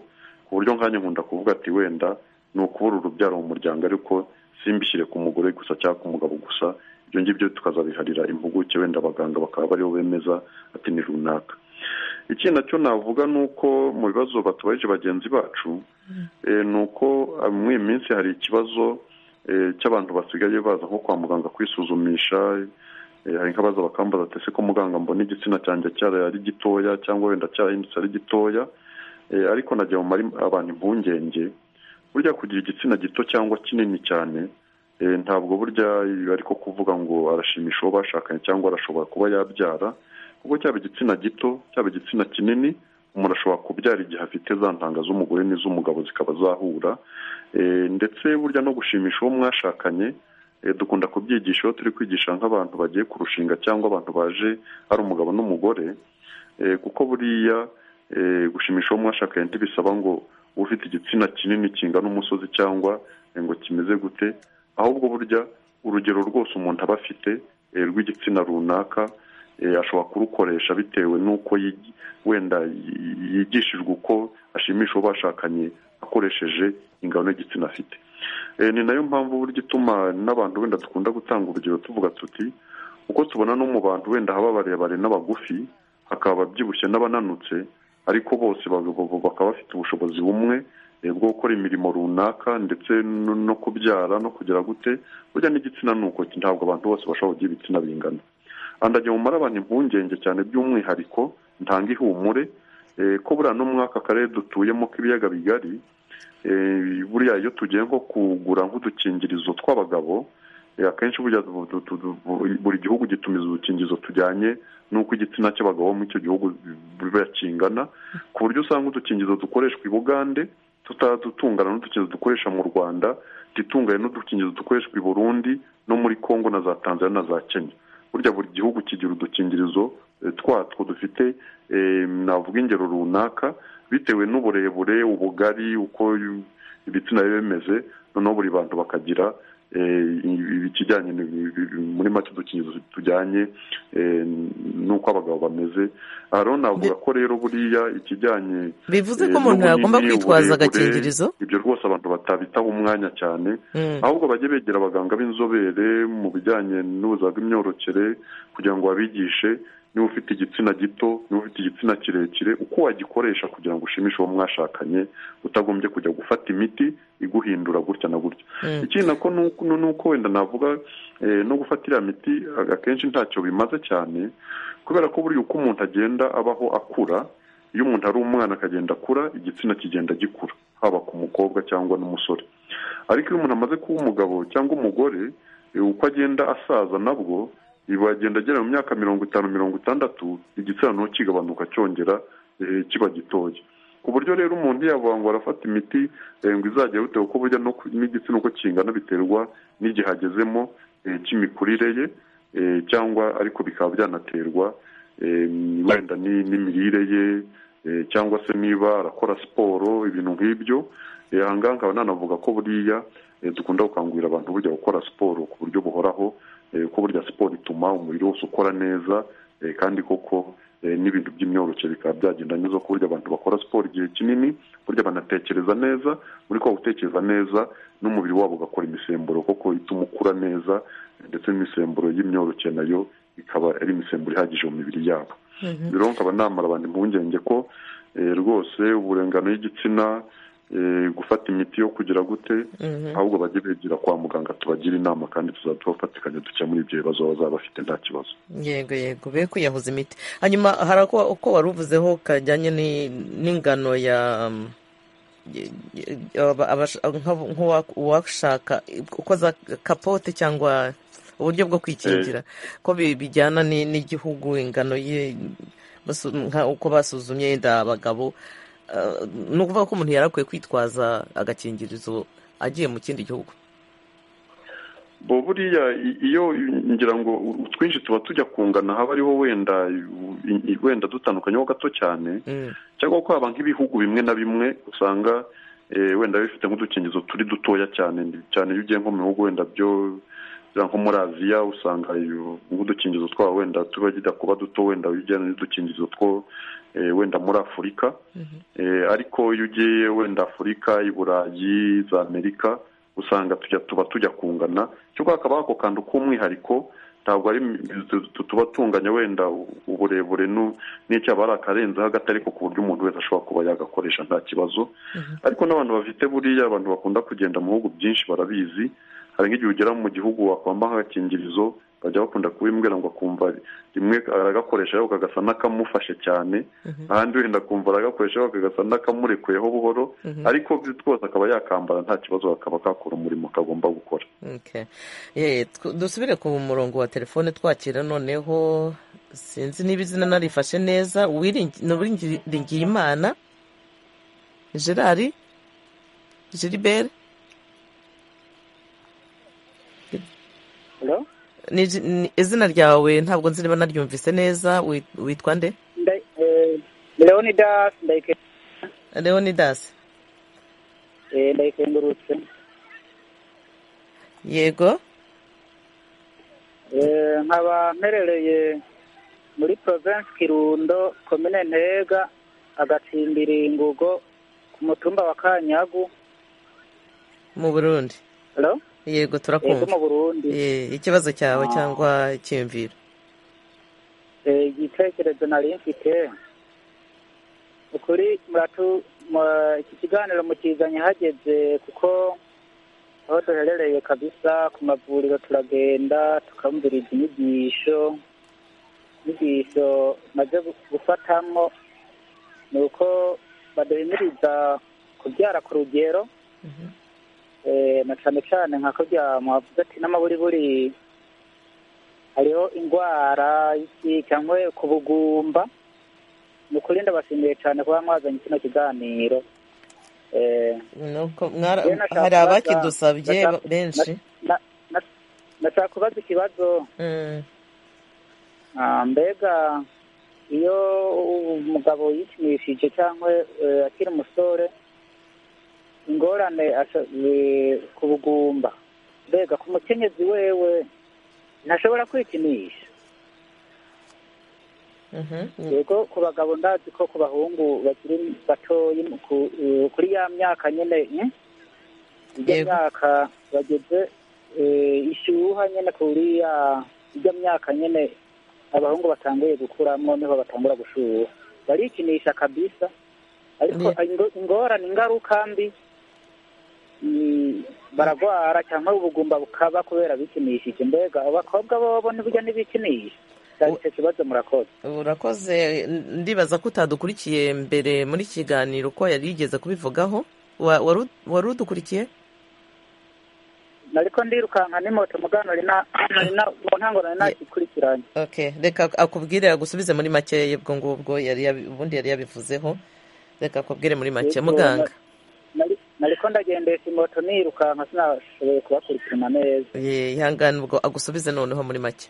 ku buryo nkanya nkunda kuvuga ati wenda ni ukubura urubyaro mu muryango ariko simbishyire ku mugore gusa cyangwa ku mugabo gusa, ibyo ngibyo tukazabiharira impuguke wenda abaganga bakaba bariho bemeza ati ni runaka. Ikindi nacyo navuga ni uko mu bibazo batubaje bagenzi bacu ni uko muri iyi minsi hari ikibazo cy'abantu basigaye baza nko kwa muganga kwisuzumisha, hari nk'abaza bakambaza ati ese ko muganga mbona igitsina cyanjye cyari ari gitoya cyangwa wenda cyarahindutse ari gitoya, ariko najya mu mari abantu impungenge burya kugira igitsina gito cyangwa kinini cyane ntabwo burya ariko kuvuga ngo arashimisha uwo bashakanye cyangwa arashobora kuba yabyara, kuko cyaba igitsina gito cyaba igitsina kinini umuntu ashobora kubyara igihe afite za ntanga z'umugore n'iz'umugabo zikaba zahura, ndetse burya no gushimisha uwo mwashakanye dukunda kubyigisha iyo turi kwigisha nk'abantu bagiye kurushinga cyangwa abantu baje ari umugabo n'umugore, kuko buriya gushimisha uwo mwashakanye ntibisaba ngo ufite igitsina kinini kingana umusozi cyangwa ngo kimeze gute, ahubwo burya urugero rwose umuntu aba afite rw'igitsina runaka ashobora kurukoresha bitewe n'uko wenda yigishijwe uko ashimisha uwo bashakanye akoresheje ingano y'igitsina afite. Ni nayo mpamvu burya ituma n'abantu wenda dukunda gutanga urugero tuvuga tuti uko tubona no mu bantu wenda haba barebare n'abagufi hakaba babyibushye n'abananutse, ariko bose bakaba bafite ubushobozi bumwe bwo gukora imirimo runaka ndetse no kubyara no kugira gute, burya n'igitsina ni uko ntabwo abantu bose bashobora kugira ibitsina bingana. Andajya mu mara abantu impungenge cyane by'umwihariko ntanga ihumure ko buriya no mwaka karere dutuyemo k'ibiyaga bigari, buriya iyo tugiye nko kugura nk'udukingirizo tw'abagabo akenshi burya buri gihugu gitumiza udukingirizo tujyanye n'uko igitsina cy'abagabo muri icyo gihugu biba kingana, ku buryo usanga udukingirizo dukoreshwa i Bugande tutadutungana n'udukingirizo dukoresha mu Rwanda, ditunganye n'udukingirizo dukoreshwa i Burundi no muri Kongo na za Tanzania na za Kenya. Burya buri gihugu kigira udukingirizo twatwo dufite navuga ingero runaka bitewe n'uburebure, ubugari, uko ibitsina biba bimeze, noneho buri bantu bakagira ikijyanye muri make udukingirizo tujyanye n'uko abagabo bameze. Rero navuga ko rero buriya ikijyanye bivuze ko umuntu yagomba kwitwaza agakingirizo, ibyo rwose abantu batabitaho umwanya cyane, ahubwo bajye begera abaganga b'inzobere mu bijyanye n'ubuzima bw'imyororokere kugira ngo babigishe niba ufite igitsina gito niba ufite igitsina kirekire uko wagikoresha kugira ngo ushimishe uwo mwashakanye utagombye kujya gufata imiti iguhindura gutya na gutya. Ikindi nako ni uko wenda navuga no gufatira imiti akenshi ntacyo bimaze cyane, kubera ko buriya uko umuntu agenda abaho akura, iyo umuntu ari umwana akagenda akura igitsina kigenda gikura haba ku mukobwa cyangwa n'umusore, ariko iyo umuntu amaze kuba umugabo cyangwa umugore uko agenda asaza nabwo bagenda agera mu myaka mirongo itanu mirongo itandatu igitsina no kigabanuka cyongera kiba gitoya, ku buryo rero umuntu yavuga ngo arafata imiti ngo izajya bitewe uko burya n'igitsina uko kingana biterwa n'igihe agezemo cy'imikurire ye, cyangwa ariko bikaba byanaterwa wenda n'imirire ye, cyangwa se niba arakora siporo ibintu nk'ibyo. Aha ngaha nkaba nanavuga ko buriya dukunda gukangurira abantu burya gukora siporo ku buryo buhoraho, ko burya siporo ituma umubiri wose ukora neza, kandi koko n'ibintu by'imyororokere bikaba byagenda neza, ku buryo abantu bakora siporo igihe kinini burya banatekereza neza, muri ko gutekereza neza n'umubiri wabo ugakora imisemburo koko ituma ukura neza, ndetse n'imisemburo y'imyororokere nayo ikaba ari imisemburo ihagije mu mibiri yabo. Rero nkaba namara abantu impungenge ko rwose uburengano y'igitsina gufata imiti yo kugira gute, ahubwo bajye begera kwa muganga tubagira inama kandi tuzadufatikanya dukemura ibyo bibazo bazaba bafite nta kibazo. Yego yego be kwiyahuza imiti. Hanyuma hari uko wari uvuzeho kajyanye n'ingano ya nk'uwashaka ukoza kapote cyangwa uburyo bwo kwikingira ko bijyana n'igihugu ingano ye uko basuzumye yenda abagabo, ni ukuvuga ko umuntu yarakwiye kwitwaza agakingirizo agiye mu kindi gihugu. bo buriya iyo ngira ngo twinshi tuba tujya kungana haba ariho wenda wenda dutandukanyeho gato cyane, cyangwa ko haba nk'ibihugu bimwe na bimwe usanga wenda bifite nk'udukingirizo turi dutoya cyane cyane iyo ugiye nko mu bihugu wenda byo nko muri Aziya usanga nk'udukingirizo twabo wenda tuba jya kuba duto, wenda ujyana n'udukingirizo two wenda muri afurika ariko iyo ugiye wenda afurika i burayi za amerika usanga tujya tuba tujya kungana cyo hakaba ako kantu k'umwihariko ntabwo ari tuba tunganya wenda uburebure n'icyo aba ari akarenzeho hagati ariko ku buryo umuntu wese ashobora kuba yagakoresha nta kibazo ariko n'abantu bafite buriya abantu bakunda kugenda mu bihugu byinshi barabizi hari nk'igihe ugera mu gihugu wakwamba nk'agakingirizo bajya bakunda kubimbwira ngo akumva rimwe aragakoresha ariko kagasa n'akamufashe cyane ahandi wenda akumva aragakoresha ariko kagasa n'akamurekuyeho buhoro ariko twose akaba yakambara nta kibazo akaba kakora umurimo kagomba gukora. Dusubire ku murongo wa telefone twakira noneho sinzi niba izina narifashe neza Uwiringiye Imana Gerard Gilbert. Hello? Ni izina ryawe ntabwo nzi niba naryumvise neza witwa nde? Leonidas Ndayike. Leonidas. Eh Ndayikengurutse. Yego. Eh nkaba mperereye muri province Kirundo commune Ntega agatsimbira Ingugo ku mutumba wa Kanyagu mu Burundi. Hello? Yego turakumva. Mu Burundi. Eh ikibazo cyawe cyangwa cyimvira? Eh igitekerezo nari mfite ukuri muratu iki kiganiro mukizanye hageze kuko aho duherereye kabisa ku mavuriro turagenda tukamviriza inyigisho inyigisho maze gufatamo ni uko baduhimiriza kubyara ku rugero na cyane cyane nka kurya mwavuze ati n'amaburiburi hariho indwara y'iki cyangwa ku bugumba ni ukuri ndabashimiye cyane kuba mwazanye kino kiganiro. Hari abakidusabye benshi. Nashaka kubaza ikibazo mbega iyo umugabo yikinishije cyangwa akiri umusore ingorane ku bugumba mbega ku mukenyezi wewe ntashobora kwikinisha? Yego ku bagabo ndazi ko ku bahungu bakiri batoyi kuri ya myaka nyine iyo myaka bageze ishyuha nyine kuri ya myaka nyine abahungu batanguye gukuramo niho batangura gushuha barikinisha kabisa ariko ingorane ingaruka mbi baragwara cyangwa ubugumba bukaba kubera bikinishije. Mbega abakobwa bobo ntibujya n'ibikinisha? Icyo kibazo murakoze. Urakoze. Ndibaza ko utadukurikiye mbere muri kiganiro ko yari yigeze kubivugaho. Wari udukurikiye? Nariko ndirukanka n'imoto mugano rina mu ntango nari nakikurikiranye. Okay, reka akubwire agusubize muri make yebwo ngubwo yari ubundi yari yabivuzeho. Reka akubwire muri make muganga. Nariko ndagendesha imoto nirukanka sinashoboye kubakurikirana neza. Ye ihangane ubwo agusubize noneho muri make.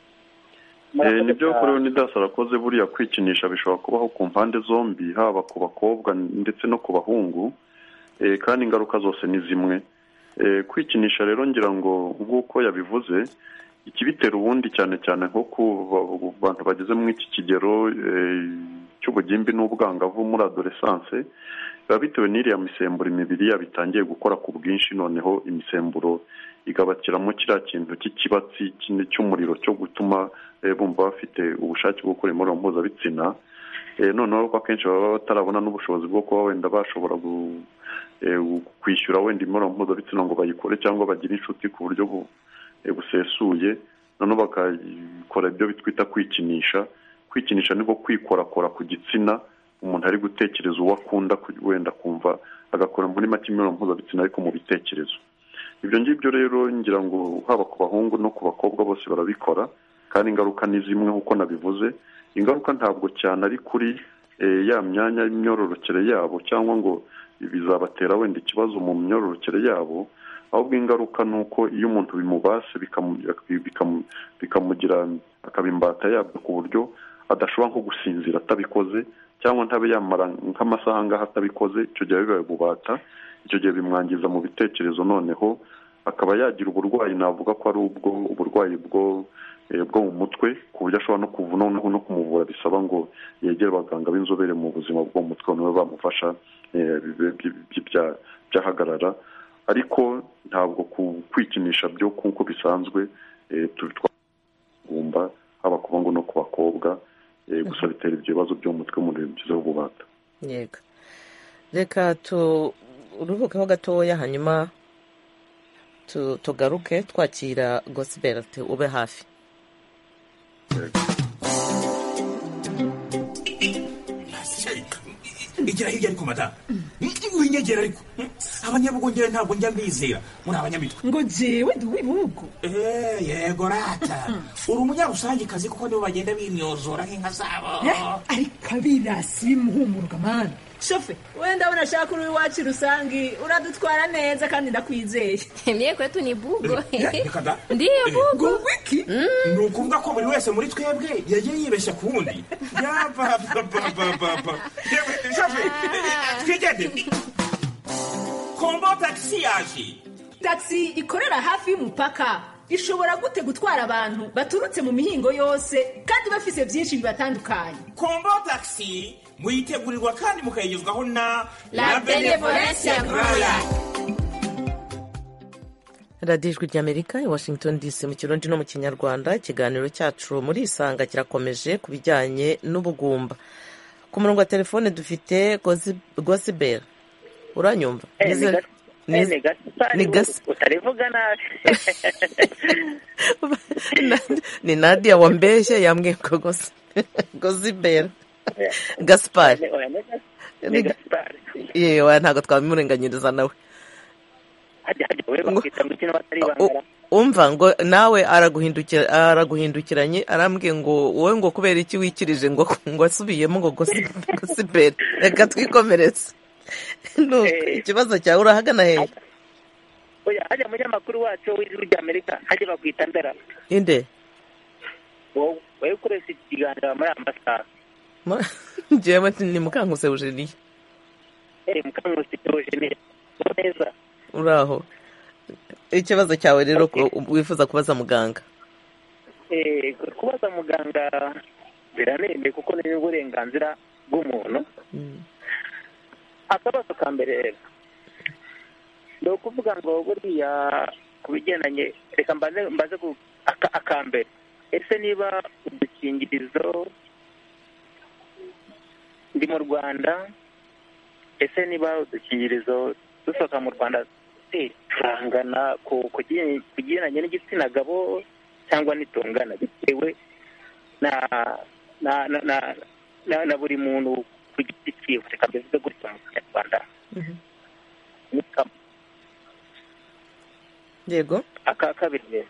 Eh nibyo kuri Unidas arakoze buriya kwikinisha bishobora kubaho ku mpande zombi haba ku bakobwa ndetse no ku bahungu eh kandi ingaruka zose ni zimwe. Eh kwikinisha rero ngira ngo nk'uko yabivuze ikibitera ubundi cyane cyane nko ku bantu bageze mu iki kigero cy'ubugimbi n'ubwangavu muri adolescence biba bitewe n'iriya misemburo imibiri yabitangiye gukora ku bwinshi noneho imisemburo igabakiramo kiriya kintu cy'ikibatsi cy'umuriro cyo gutuma bumva bafite ubushake bwo gukora imibonano mpuzabitsina noneho ko akenshi baba batarabona n'ubushobozi bwo kuba wenda bashobora kwishyura wenda imibonano mpuzabitsina ngo bayikore cyangwa bagire inshuti ku buryo busesuye noneho bakakora ibyo bitwita kwikinisha. Kwikinisha niko kwikorakora ku gitsina umuntu ari gutekereza uwo akunda wenda kumva agakora muri make imibonano mpuzabitsina ariko mu bitekerezo. Ibyo ngibyo rero ngira ngo haba ku bahungu no ku bakobwa bose barabikora kandi ingaruka ni zimwe nk'uko nabivuze. Ingaruka ntabwo cyane ari kuri ya myanya y'imyororokere yabo cyangwa ngo bizabatera wenda ikibazo mu myororokere yabo, ahubwo ingaruka ni uko iyo umuntu bimubase bikamugira akabimbata yabyo ku buryo adashobora nko gusinzira atabikoze cyangwa ntabe yamara nk'amasaha ngaho atabikoze, icyo gihe bibaye bubata, icyo gihe bimwangiza mu bitekerezo noneho akaba yagira uburwayi navuga ko ari ubwo uburwayi bwo bwo mu mutwe ku buryo ashobora no kuvuna no kumuvura bisaba ngo yegere abaganga b'inzobere mu buzima bwo mu mutwe nibo bamufasha byahagarara ariko ntabwo kwikinisha byo kuko bisanzwe tubitwagomba haba ku bangu no ku bakobwa gusa bitera ibyo bibazo byo mu mutwe umuntu bigizeho ububata. Yego, reka turuhukeho gatoya hanyuma tugaruke twakira Gosbert ube hafi. igira hirya ariko madamu winyegera ariko abanyabugongera ntabwo njya mbizera muri abanyamitwe ngo jewe ndi uw'ibihugu. yego rata uri umunyarusangikazi kuko nibo bagenda bimyozora nk'inka zabo ariko abirasi bimuhumuruka mani shofe wenda abona ashaka uri iwacu rusangi uradutwara neza kandi ndakwizeye. Mie kwetu ni bugo. Ndiyo bugo. Wiki ni ukuvuga ko buri wese muri twebwe yagiye yibeshya ku wundi. Yabababababa shofe twigende kombo taxi yaje. Taxi ikorera hafi y'umupaka ishobora gute gutwara abantu baturutse mu mihingo yose kandi bafise byinshi bibatandukanye. Kombo taxi muyitegurirwa kandi mukayigezwaho na La Benevolencia Royal. radiyo ijwi ry'Amerika i Washington D C mu kirundi no mu kinyarwanda. Ikiganiro cyacu muri Isanga kirakomeje ku bijyanye n'ubugumba. Ku murongo wa telefone dufite Gosbert, uranyumva? Ni gas utarivuga nabi. Ni Nadia wambeshye yambwiye ko Gosbert Gaspard. Ni Gaspard. Yewe ntago twamurenganyiriza nawe. Umva ngo nawe araguhindukira araguhindukiranye arambwiye ngo wowe ngo kubera iki wikirije ngo ngo asubiyemo ngo Gosbert reka twikomeretse. No ikibazo cyawe urahagana hehe? Oya hajya munyamakuru wacu w'ijwi ry'Amerika hajye bakwita ndera. Inde? Wowe ukoresha ikiganiro muri ambasade. Jewe ni Mukankuse Eugenie. Eh Mukankuse Eugenie. Neza. Uraho. Ikibazo cyawe rero wifuza kubaza muganga? Eh kubaza muganga biranende kuko ni uburenganzira bw'umuntu. Akabazo ka mbere ni ukuvuga ngo buriya ku bigendanye reka mbaze mbaze akambere ese niba udukingirizo ndi mu Rwanda ese niba udukingirizo dusohoka mu Rwanda turangana ku kugendanye n'igitsina gabo cyangwa nitungana bitewe na na na na buri muntu ku giti cyiwe reka mbivuge gutya mu Kinyarwanda. Yego. Aka kabiri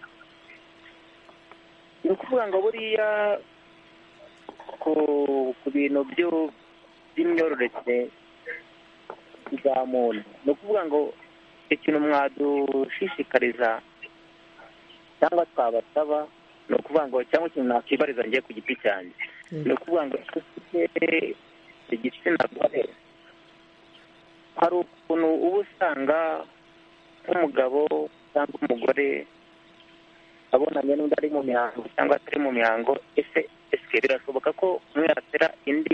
ni ukuvuga ngo buriya ku bintu byo by'imyororokere bwa muntu ni ukuvuga ngo ikintu mwadushishikariza cyangwa twabasaba ni ukuvuga ngo cyangwa ikintu nakwibariza ngiye ku giti cyanjye ni ukuvuga ngo ufite igitsina gore hari ukuntu uba usanga nk'umugabo cyangwa umugore abonanye n'undi ari mu mihango cyangwa atari mu mihango ese ese birashoboka ko umwe yatera indi?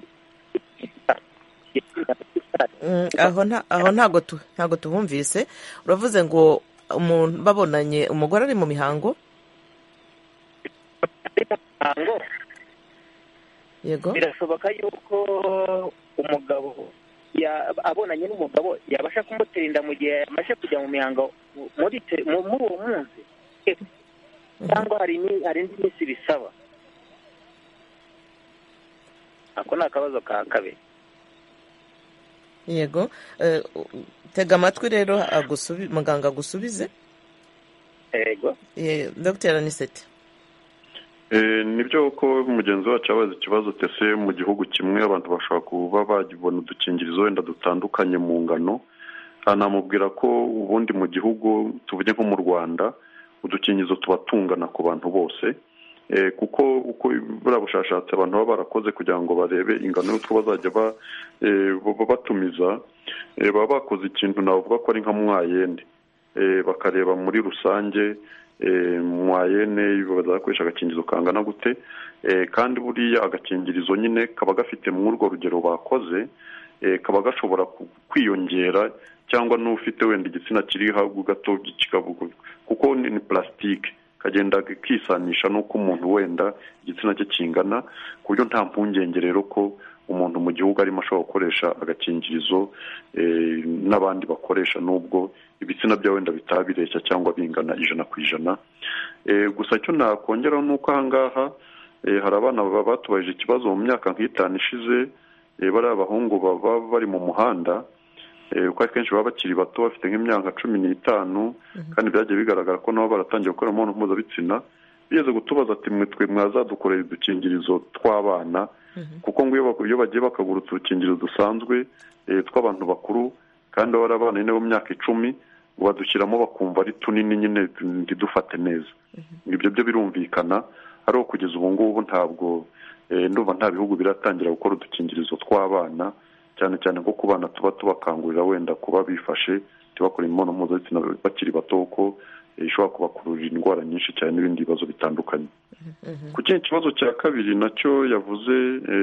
aho aho ntago ntago tuhumvise. Uravuze ngo umuntu babonanye umugore ari mu mihango? Yego. Birashoboka yuko umugabo abonanye n'umugabo yabasha kumutera inda mu gihe yamaze kujya mu mihango muri muri uwo munsi cyangwa hari indi minsi bisaba? Ako ni akabazo ka kabiri. Yego. Tega amatwi rero muganga agusubize. Yego. Dr Anisete. Nibyo ko mugenzi wacu abaza ikibazo tese mu gihugu kimwe abantu bashobora kuba bagibona udukingirizo wenda dutandukanye mu ngano. Anamubwira ko ubundi mu gihugu tuvuge nko mu Rwanda udukingirizo tuba tungana ku bantu bose. Kuko uko buriya bushakashatsi abantu baba barakoze kugira ngo barebe ingano y'utwo bazajya batumiza baba bakoze ikintu navuga ko ari nka mwayende. bakareba muri rusange mwayene bazakoresha agakingirizo kangana gute, kandi buriya agakingirizo nyine kaba gafite muri urwo rugero bakoze, kaba gashobora kwiyongera cyangwa n'ufite wenda igitsina kiri gato kuko ni plastique kagenda kisanisha n'uko umuntu wenda igitsina cye kingana, ku buryo nta mpungenge rero ko umuntu mu gihugu arimo ashobora gukoresha agakingirizo n'abandi bakoresha n'ubwo ibitsina bya wenda bitaba bireshya cyangwa bingana ijana ku ijana. Gusa cyo nakongeraho ni uko ahangaha hari abana baba batubajije ikibazo mu myaka nk'itanu ishize, bari abahungu baba bari mu muhanda, kuko akenshi baba bakiri bato bafite nk'imyaka cumi n'itanu, kandi byagiye bigaragara ko nabo baratangiye gukora imibonano mpuzabitsina, bigeze gutubaza ati mwe twe mwazadukorera udukingirizo tw'abana, kuko ngo iyo bagiye bakagurutsa udukingirizo dusanzwe tw'abantu bakuru kandi bari abana nyine bo mu myaka icumi, badushyiramo bakumva ari tunini nyine ntidufate neza. Ibyo byo birumvikana, ariho kugeza ubu ngubu ntabwo ndumva nta bihugu biratangira gukora udukingirizo tw'abana, cyane cyane nko ku bana tuba tubakangurira wenda kuba bifashe tubakora imibonano mpuzabitsina bakiri bato, ko ishobora kubakururira indwara nyinshi cyane n'ibindi bibazo bitandukanye. Ku kindi kibazo cya kabiri nacyo yavuze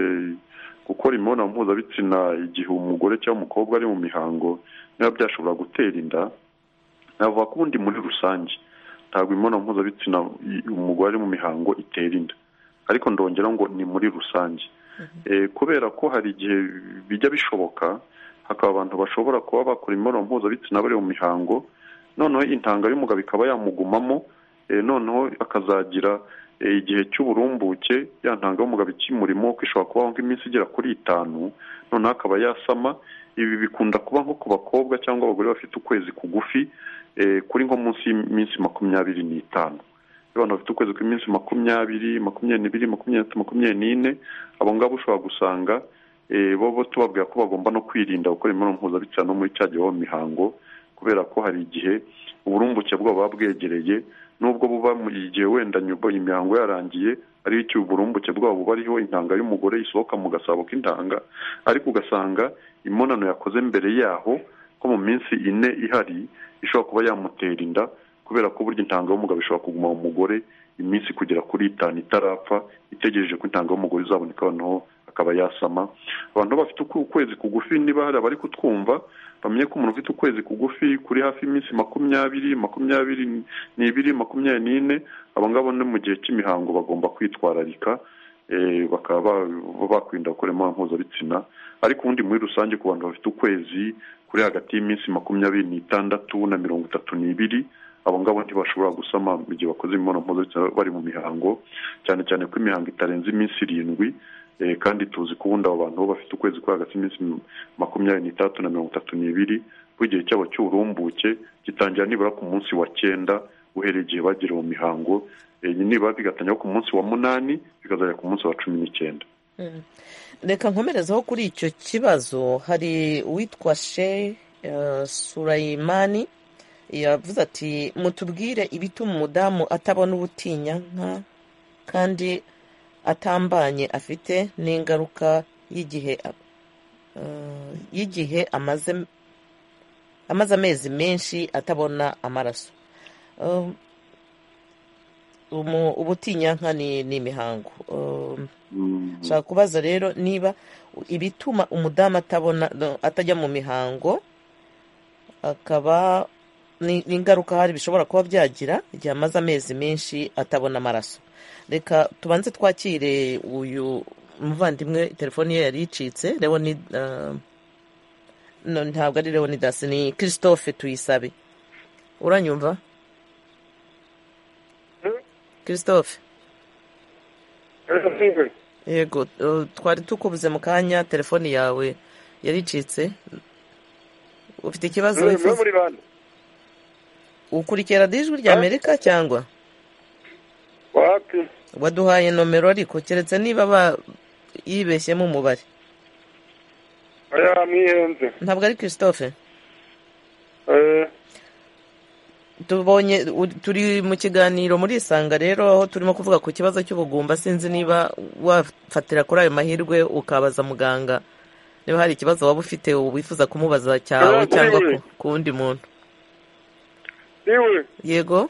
gukora imibonano mpuzabitsina igihe umugore cyangwa umukobwa ari mu mihango niba byashobora gutera inda, navuga ko ubundi muri rusange ntabwo imibonano mpuzabitsina umugore ari mu mihango itera inda, ariko ndongera ngo ni muri rusange, kubera ko hari igihe bijya bishoboka hakaba abantu bashobora kuba bakora imibonano mpuzabitsina bari mu mihango, noneho intanga y'umugabo ikaba yamugumamo, noneho akazagira igihe cy'uburumbuke ya ntanga y'umugabo ikimurimo, ko ishobora kubaho nk'iminsi igera kuri itanu, noneho akaba yasama. Ibi bikunda kuba nko ku bakobwa cyangwa abagore bafite ukwezi kugufi kuri nko munsi y'iminsi makumyabiri n'itanu. Abantu bafite ukwezi kw'iminsi makumyabiri makumyabiri n'ibiri makumyabiri n'itatu makumyabiri n'ine, abo ngabo ushobora gusanga bo tubabwira ko bagomba no kwirinda gukora imibonano mpuzabitsina no muri cya gihe mu mihango, kubera ko hari igihe uburumbuke bwabo buba bwegereye, nubwo buba mu gihe wenda nyuma imihango yarangiye ari icyo uburumbuke bwabo buba ariho intanga y'umugore isohoka mu gasabo k'intanga, ariko ugasanga imibonano yakoze mbere yaho ko mu minsi ine ihari ishobora kuba yamutera inda, kubera ko burya intanga y'umugabo ishobora kuguma mu mugore iminsi kugera kuri itanu itarapfa, itegereje ko intanga y'umugore izaboneka, noneho akaba yasama. Abantu bafite ukwezi kugufi niba hari abari kutwumva bamenye ko umuntu ufite ukwezi kugufi kuri hafi y'iminsi makumyabiri makumyabiri n'ibiri makumyabiri n'ine, abo ngabo no mu gihe cy'imihango bagomba kwitwararika, bakaba bakwirinda gukora imibonano mpuzabitsina. Ariko ubundi muri rusange ku bantu bafite ukwezi kuri hagati y'iminsi makumyabiri n'itandatu na mirongo itatu n'ibiri, abo ngabo ntibashobora gusama mu gihe bakoze imibonano mpuzabitsina bari mu mihango, cyane cyane ko imihango itarenze iminsi irindwi, kandi tuzi ko ubundi abo bantu bo bafite ukwezi kuri hagati y'iminsi makumyabiri n'itandatu na mirongo itatu n'ibiri, ku igihe cyabo cy'uburumbuke gitangira nibura ku munsi wa cyenda uhereye igihe bagera mu mihango, nibura bigatangira ku munsi wa munani bikazajya ku munsi wa cumi n'icyenda. Reka nkomerezaho kuri icyo kibazo. Hari uwitwa She Surayimani yavuze ati mutubwire ibituma umudamu atabona ubutinyanka kandi atambanye afite n'ingaruka y'igihe y'igihe amaze amaze amezi menshi atabona amaraso. Ubutinyanka ni imihango. Nshaka kubaza rero niba ibituma umudamu atabona atajya mu mihango akaba n'ingaruka hari bishobora kuba byagira igihe amaze amezi menshi atabona amaraso. Reka tubanze twakire uyu muvandimwe, telefoni ye yari icitse. Leoni ntabwo ari Leonidas, ni Christophe Tuyisabe. Uranyumva Christophe? Yego, twari tukubuze mu kanya, telefoni yawe yari icitse. Ufite ikibazo wifuza? Ukurikira ijwi rya Amerika cyangwa wapi? Waduhaye nomero ariko keretse niba yibeshyemo umubare. Aya mwihenze. Ntabwo ari Christophe? Eh. Tubonye turi mu kiganiro muri Isanga rero, aho turimo kuvuga ku kibazo cy'ubugumba. Sinzi niba wafatira kuri ayo mahirwe ukabaza muganga niba hari ikibazo waba ufite wifuza kumubaza cyawe cyangwa ku wundi muntu. iwe yego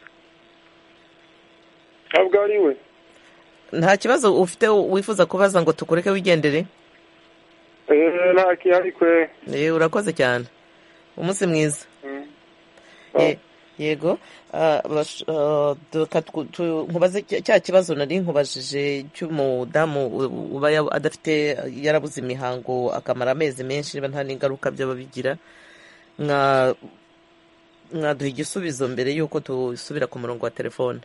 ntabwo ari we. nta kibazo ufite wifuza kubaza ngo tukureke wigendere? Eh, nta kihari kwe. Eh, urakoze cyane, umunsi mwiza. Mm. Ye- yego ah, bash- ah, duka twu- tu- nkubaze cya cya kibazo nari nkubajije cy'umudamu u- uba ya- adafite yarabuze imihango akamara amezi menshi niba nta n'ingaruka byaba bigira, mwa mwaduha igisubizo mbere y'uko dusubira ku murongo wa telefone.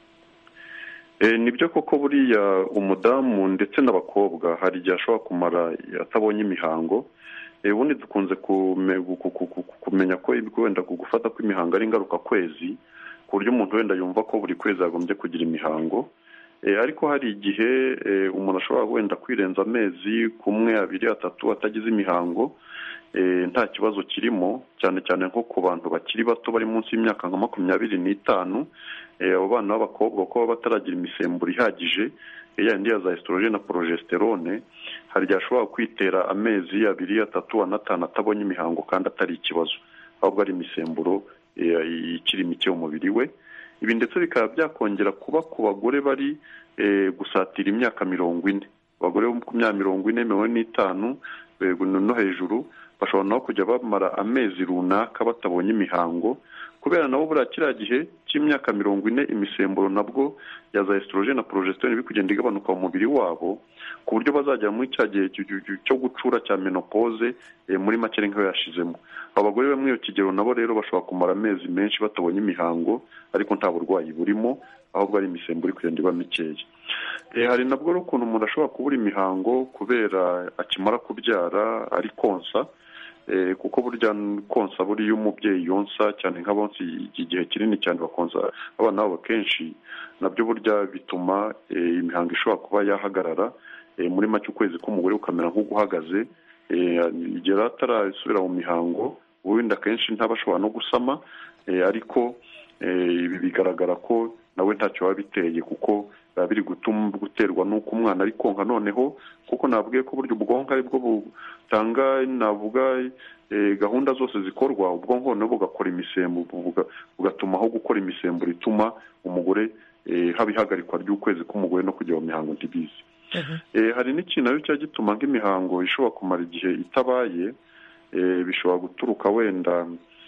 Eh, nibyo koko buriya umudamu ndetse n'abakobwa hari igihe ashobora kumara atabonye imihango. Eh, ubundi dukunze kume- gu- gu- gu- gu- kumenya ko ibyo wenda gufata kw'imihango ari ingaruka kwezi, ku buryo umuntu wenda yumva ko buri kwezi yagombye kugira imihango. Eh, ariko hari igihe eh, umuntu ashobora wenda kwirenza amezi kumwe abiri atatu atagize imihango, eh, nta kibazo kirimo, cyane cyane nko ku bantu bakiri bato bari munsi y'imyaka nka makumyabiri n'itanu. Eh, abo bana b'abakobwa ko baba bataragira imisemburo ihagije, eh, yandi ya za estrogene na progesterone, hari igihe ashobora kwitera amezi abiri atatu anatanu atabonye imihango kandi atari ikibazo, ahubwo ari imisemburo eh, ikiri mike mu mubiri we. Ibi ndetse bikaba byakongera kuba ku bagore bari eh, gusatira imyaka mirongo ine. Abagore bo ku myaka mirongo ine mirongo ine n'itanu eh, no hejuru bashobora nabo kujya bamara amezi runaka batabonye imihango, kubera nabo buriya kiriya gihe cy'imyaka mirongo ine imisemburo nabwo ya za estrogene na progesterone biri kugenda igabanuka mu mubiri wabo, ku buryo bazagera muri cya gihe cyo gucura cya menopause eh, muri make nk'aho yashizemo. Abagore bamwe iyo kigero nabo rero bashobora kumara amezi menshi batabonye imihango ariko nta burwayi burimo, ahubwo ari imisemburo iri kugenda iba mikeya. Eh, hari nabwo rero ukuntu umuntu ashobora kubura imihango kubera akimara kubyara ari konsa. Eh, kuko burya konsa buriya umubyeyi yonsa cyane nk'abonsi igihe kinini cyane bakonsa abana babo kenshi, nabyo burya bituma eh, imihango ishobora kuba yahagarara, eh, muri make ukwezi k'umugore ukamera nk'uguhagaze, eh, igihe atarasubira mu mihango wenda kenshi ntabashobora no gusama, eh, ariko eh, ibi bigaragara ko nawe ntacyo biba biteye, kuko biba biri gutuma guterwa n'uko umwana ari konka. Noneho kuko nabwiye ko buryo ubwonko ari bwo butanga navuga eh, gahunda zose zikorwa, ubwonko noneho bugakora imisemburo, bugatuma aho gukora imisemburo ituma umugore eh, haba ihagarikwa ry'ukwezi k'umugore no kujya mu mihango ntibizi. Uh-huh. Eh, hari n'ikintu nayo cya gituma nk'imihango ishobora kumara igihe itabaye, eh, bishobora guturuka wenda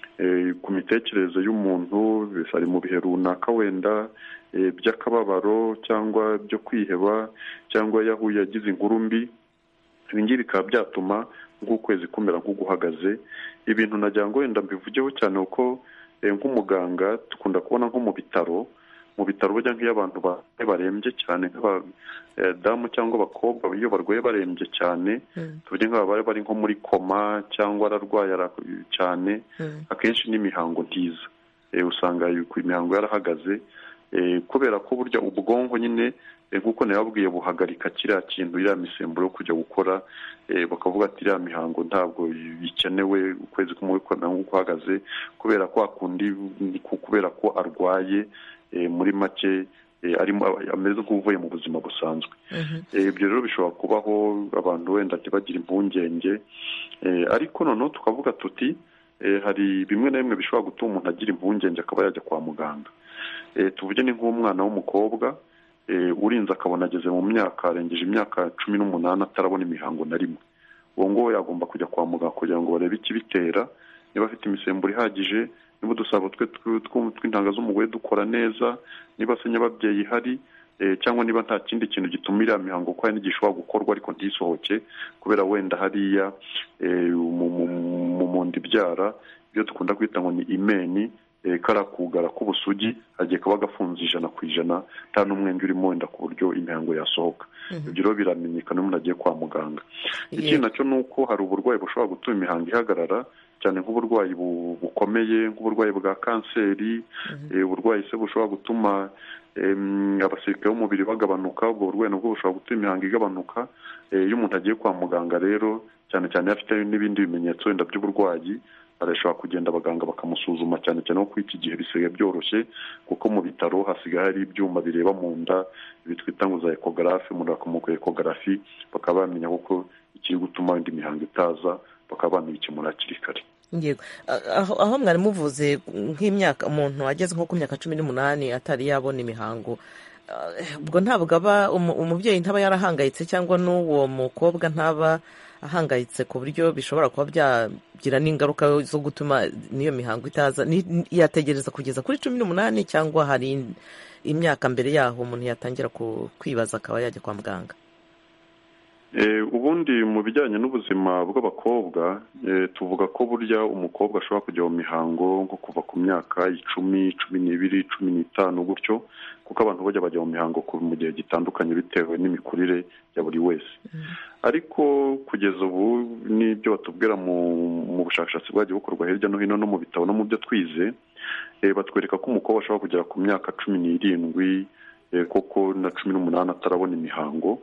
ku mitekerereze y'umuntu, ari mu bihe runaka wenda by'akababaro cyangwa byo kwiheba cyangwa yahuye yagize inkuru mbi. Ibi ngibi bikaba byatuma nk'ukwezi kumera nk'uguhagaze. Ibintu nagira ngo wenda mbivugeho cyane uko nk'umuganga dukunda kubona nko mu bitaro mu bitaro burya nk'iyo abantu barembye cyane nk'abadamu cyangwa abakobwa iyo barwaye barembye cyane, tuvuge nk'aba bari nko muri koma cyangwa ararwaye cyane, akenshi n'imihango ntiza. Usanga imihango yarahagaze kubera ko burya ubwonko nyine nk'uko nababwiye buhagarika kiriya kintu, iriya misemburo yo kujya gukora, bakavuga ati iriya mihango ntabwo bikenewe, ukwezi kumwe guhagaze kubera ko akundi, kubera ko arwaye muri make arimo ameze nk'uvuye mu buzima busanzwe. Ibyo rero bishobora kubaho, abantu wenda ntibagire impungenge, ariko noneho tukavuga tuti hari bimwe na bimwe bishobora gutuma umuntu agira impungenge akaba yajya kwa muganga. Tuvuge ni nk'umwana w'umukobwa urinze akabona ageze mu myaka arengeje imyaka cumi n'umunani atarabona imihango na rimwe, uwo nguwo yagomba kujya kwa muganga kugira ngo barebe ikibitera, niba afite imisemburo ihagije, niba udusabo twe tw'intanga z'umugore dukora neza, niba se nyababyeyi ihari, cyangwa niba nta kindi kintu gituma iriya mihango ko hari n'igishobora gukorwa ariko ntisohoke kubera wenda hariya mu nda ibyara ibyo dukunda kwita ngo ni imeni, karakugara k'ubusugi hagiye kaba gafunze ijana ku ijana nta n'umwenge urimo wenda ku buryo imihango yasohoka. Ibyo rero biramenyekana umuntu agiye kwa muganga. Ikindi nacyo ni uko hari uburwayi bushobora gutuma imihango ihagarara, cyane nk'uburwayi bukomeye nk'uburwayi bwa kanseri, uburwayi se bushobora gutuma abasirikare b'umubiri bagabanuka, ubwo burwayi nabwo bushobora gutuma imihango igabanuka. Iyo umuntu agiye kwa muganga rero, cyane cyane afite n'ibindi bimenyetso wenda by'uburwayi, arashobora kugenda abaganga bakamusuzuma, cyane cyane ko iki gihe bisigaye byoroshye kuko mu bitaro hasigaye hari ibyuma bireba mu nda, ibi twita ngo za ekogarafi, umuntu bakamukorera ekogarafi bakaba bamenya koko ikiri gutuma indi mihango itaza, bakaba bamenya ikimura hakiri kare. yego aho mwari muvuze nk'imyaka umuntu ageze nko ku myaka cumi n'umunani atari yabona imihango, ubwo ntabwo aba umubyeyi ntaba yarahangayitse cyangwa n'uwo mukobwa ntaba ahangayitse ku buryo bishobora kuba byagira n'ingaruka zo gutuma n'iyo mihango itaza, yategereza kugeza kuri cumi n'umunani cyangwa hari imyaka mbere yaho umuntu yatangira kwibaza akaba yajya kwa muganga? Ubundi mu bijyanye n'ubuzima bw'abakobwa tuvuga ko burya umukobwa ashobora kujya mu mihango nko kuva ku myaka icumi, cumi n'ibiri, cumi n'itanu gutyo, kuko abantu bajya bajya mu mihango mu gihe gitandukanye bitewe n'imikurire ya buri wese. Ariko kugeza ubu n'ibyo batubwira mu bushakashatsi bwagiye bukorwa hirya no hino no mu bitabo no mu byo twize, batwereka ko umukobwa ashobora kugera ku myaka cumi n'irindwi koko na cumi n'umunani atarabona imihango.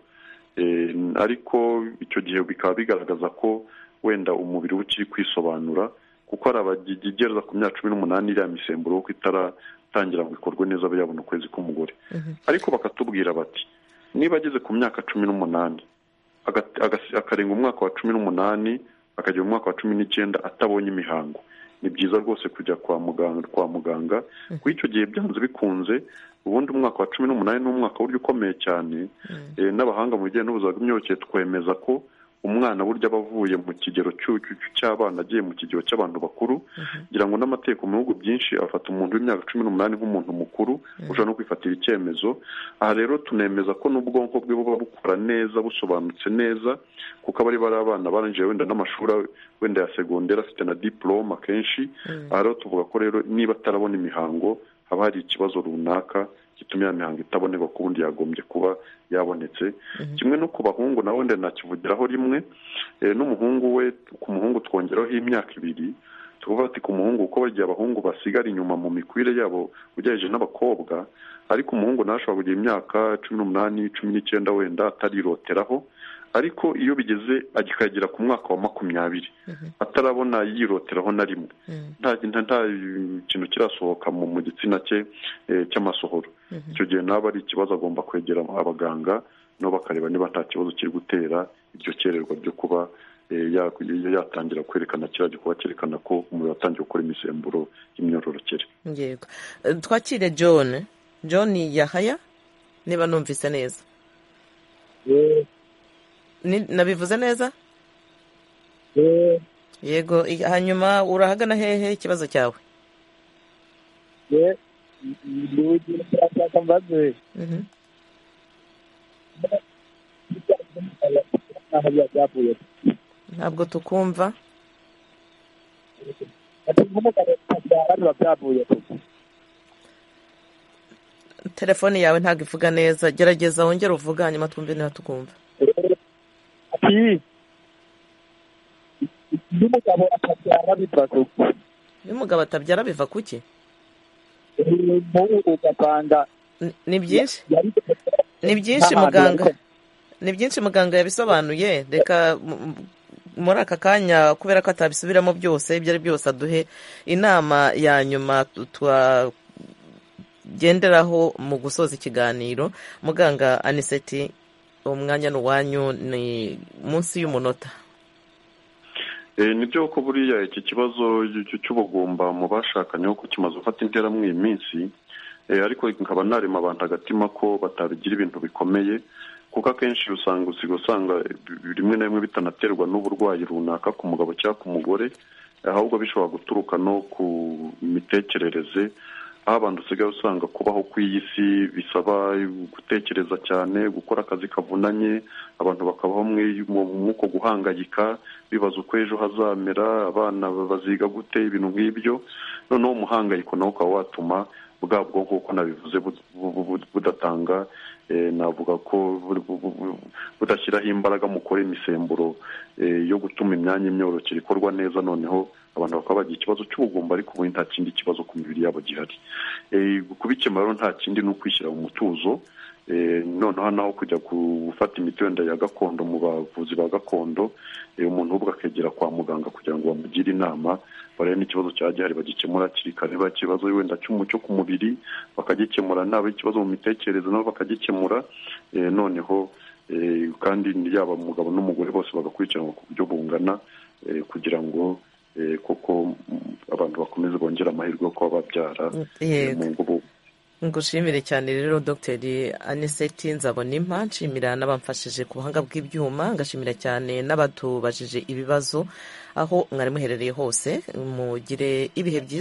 Ariko icyo gihe bikaba bigaragaza ko wenda umubiri we ukiri kwisobanura, kuko hari abagereza ku myaka cumi n'umunani iriya misemburo ko itaratangira ngo ikorwe neza abe yabona ukwezi k'umugore. Ariko bakatubwira bati niba ageze ku myaka cumi n'umunani akarenga umwaka wa cumi n'umunani akagera mu mwaka wa cumi n'icyenda atabonye imihango, ni byiza rwose kujya kwa muganga kwa muganga kuko icyo gihe byanze bikunze ubundi umwaka wa cumi n'umunani ni umwaka buryo ukomeye cyane. N'abahanga mu bijyanye n'ubuzima bw'imyororokere twemeza ko umwana burya aba avuye mu kigero cy'abana agiye mu kigero cy'abantu bakuru, kugira ngo n'amategeko mu bihugu byinshi afata umuntu w'imyaka cumi n'umunani nk'umuntu mukuru ushobora no kwifatira icyemezo. Aha rero tunemeza ko n'ubwonko bwe buba bukora neza busobanutse neza, kuko abari bari abana barangije wenda n'amashuri wenda ya segonderi afite na diplome akenshi. Aha rero tuvuga ko rero niba atarabona imihango haba hari ikibazo runaka gituma ya mihango itaboneka ku wundi yagombye kuba yabonetse. Kimwe no ku bahungu nawe wenda nakivugiraho rimwe, n'umuhungu we ku muhungu twongeraho imyaka ibiri, tuvuga ati ku muhungu uko bagiye abahungu basigara inyuma mu mikurire yabo ugereranije n'abakobwa, ariko umuhungu nawe ashobora kugira imyaka cumi n'umunani cumi n'icyenda wenda atariroteraho, ariko iyo bigeze akagera ku mwaka wa makumyabiri atarabona yiroteraho na rimwe, nta kintu kirasohoka mu gitsina cye cy'amasohoro, icyo gihe naba ari ikibazo agomba kwegera abaganga nabo bakareba niba nta kibazo kiri gutera iryo kererwa ryo kuba yatangira kwerekana kiriya gikuba cyerekana ko umubiri watangiye gukora imisemburo y'imyororokere. Yego, twakire John. John Yahaya, niba numvise neza. Nabivuze neza? Yego, hanyuma urahagana hehe ikibazo cyawe? Ntabwo tukumva. Telefone yawe ntabwo ivuga neza, gerageza wongere uvuga hanyuma twumve niba tukumva. N'umugabo atabyara biva kuki? N'umugabo atabyara biva kuki? Ugasanga ni byinshi ni byinshi muganga ni byinshi muganga yabisobanuye. Reka muri aka kanya kubera ko atabisubiramo byose ibyo ari byose aduhe inama ya nyuma twagenderaho mu gusoza ikiganiro. Muganga Aniseti, umwanya n'uwanyu, ni munsi y'umunota. Ni byo ko buriya iki kibazo cy'ubugumba mu bashakanye ko kimaze gufata intera muri iyi minsi, ariko nkaba narema abantu agatima ko batabigira ibintu bikomeye, kuko akenshi usanga usiga usanga rimwe na rimwe bitanaterwa n'uburwayi runaka ku mugabo cyangwa ku mugore, ahubwo bishobora guturuka no ku mitekerereze, aho abantu usigaye usanga kubaho ku iyi si bisaba gutekereza cyane, gukora akazi kavunanye, abantu bakabaho mw'uko guhangayika bibaza uko ejo hazamera, abana baziga gute, ibintu nk'ibyo. Noneho umuhangayiko nawo ukaba watuma bwa bwonko uko nabivuze budatanga, navuga ko budashyiraho imbaraga mu gukora imisemburo yo gutuma imyanya imyororokere ikorwa neza. Noneho abantu bakaba bagira ikibazo cy'ubugumba, ariko ubundi nta kindi kibazo ku mibiri yabo gihari. Kubikemura nta kindi ni ukwishyira mu mutuzo, noneho naho kujya gufata imiti wenda ya gakondo mu bavuzi ba gakondo, umuntu ubwo akegera kwa muganga kugira ngo bamugire inama barebe n'ikibazo cya gihari bagikemura kiri kare, niba ikibazo wenda cy'umucyo ku mubiri bakagikemura, naba ikibazo mu mitekerereze nabo bakagikemura, noneho kandi yaba umugabo n'umugore bose bagakurikiranwa ku buryo bungana, kugira ngo kuko abantu bakomeze bongera amahirwe yo kuba babyara mu ngo. ngushimire cyane rero dogiteri Aniseti Nzabonimpa, nshimira n'abamfashije ku buhanga bw'ibyuma, ngashimira cyane n'abatubajije ibibazo aho mwari muherereye hose. Mugire ibihe byiza.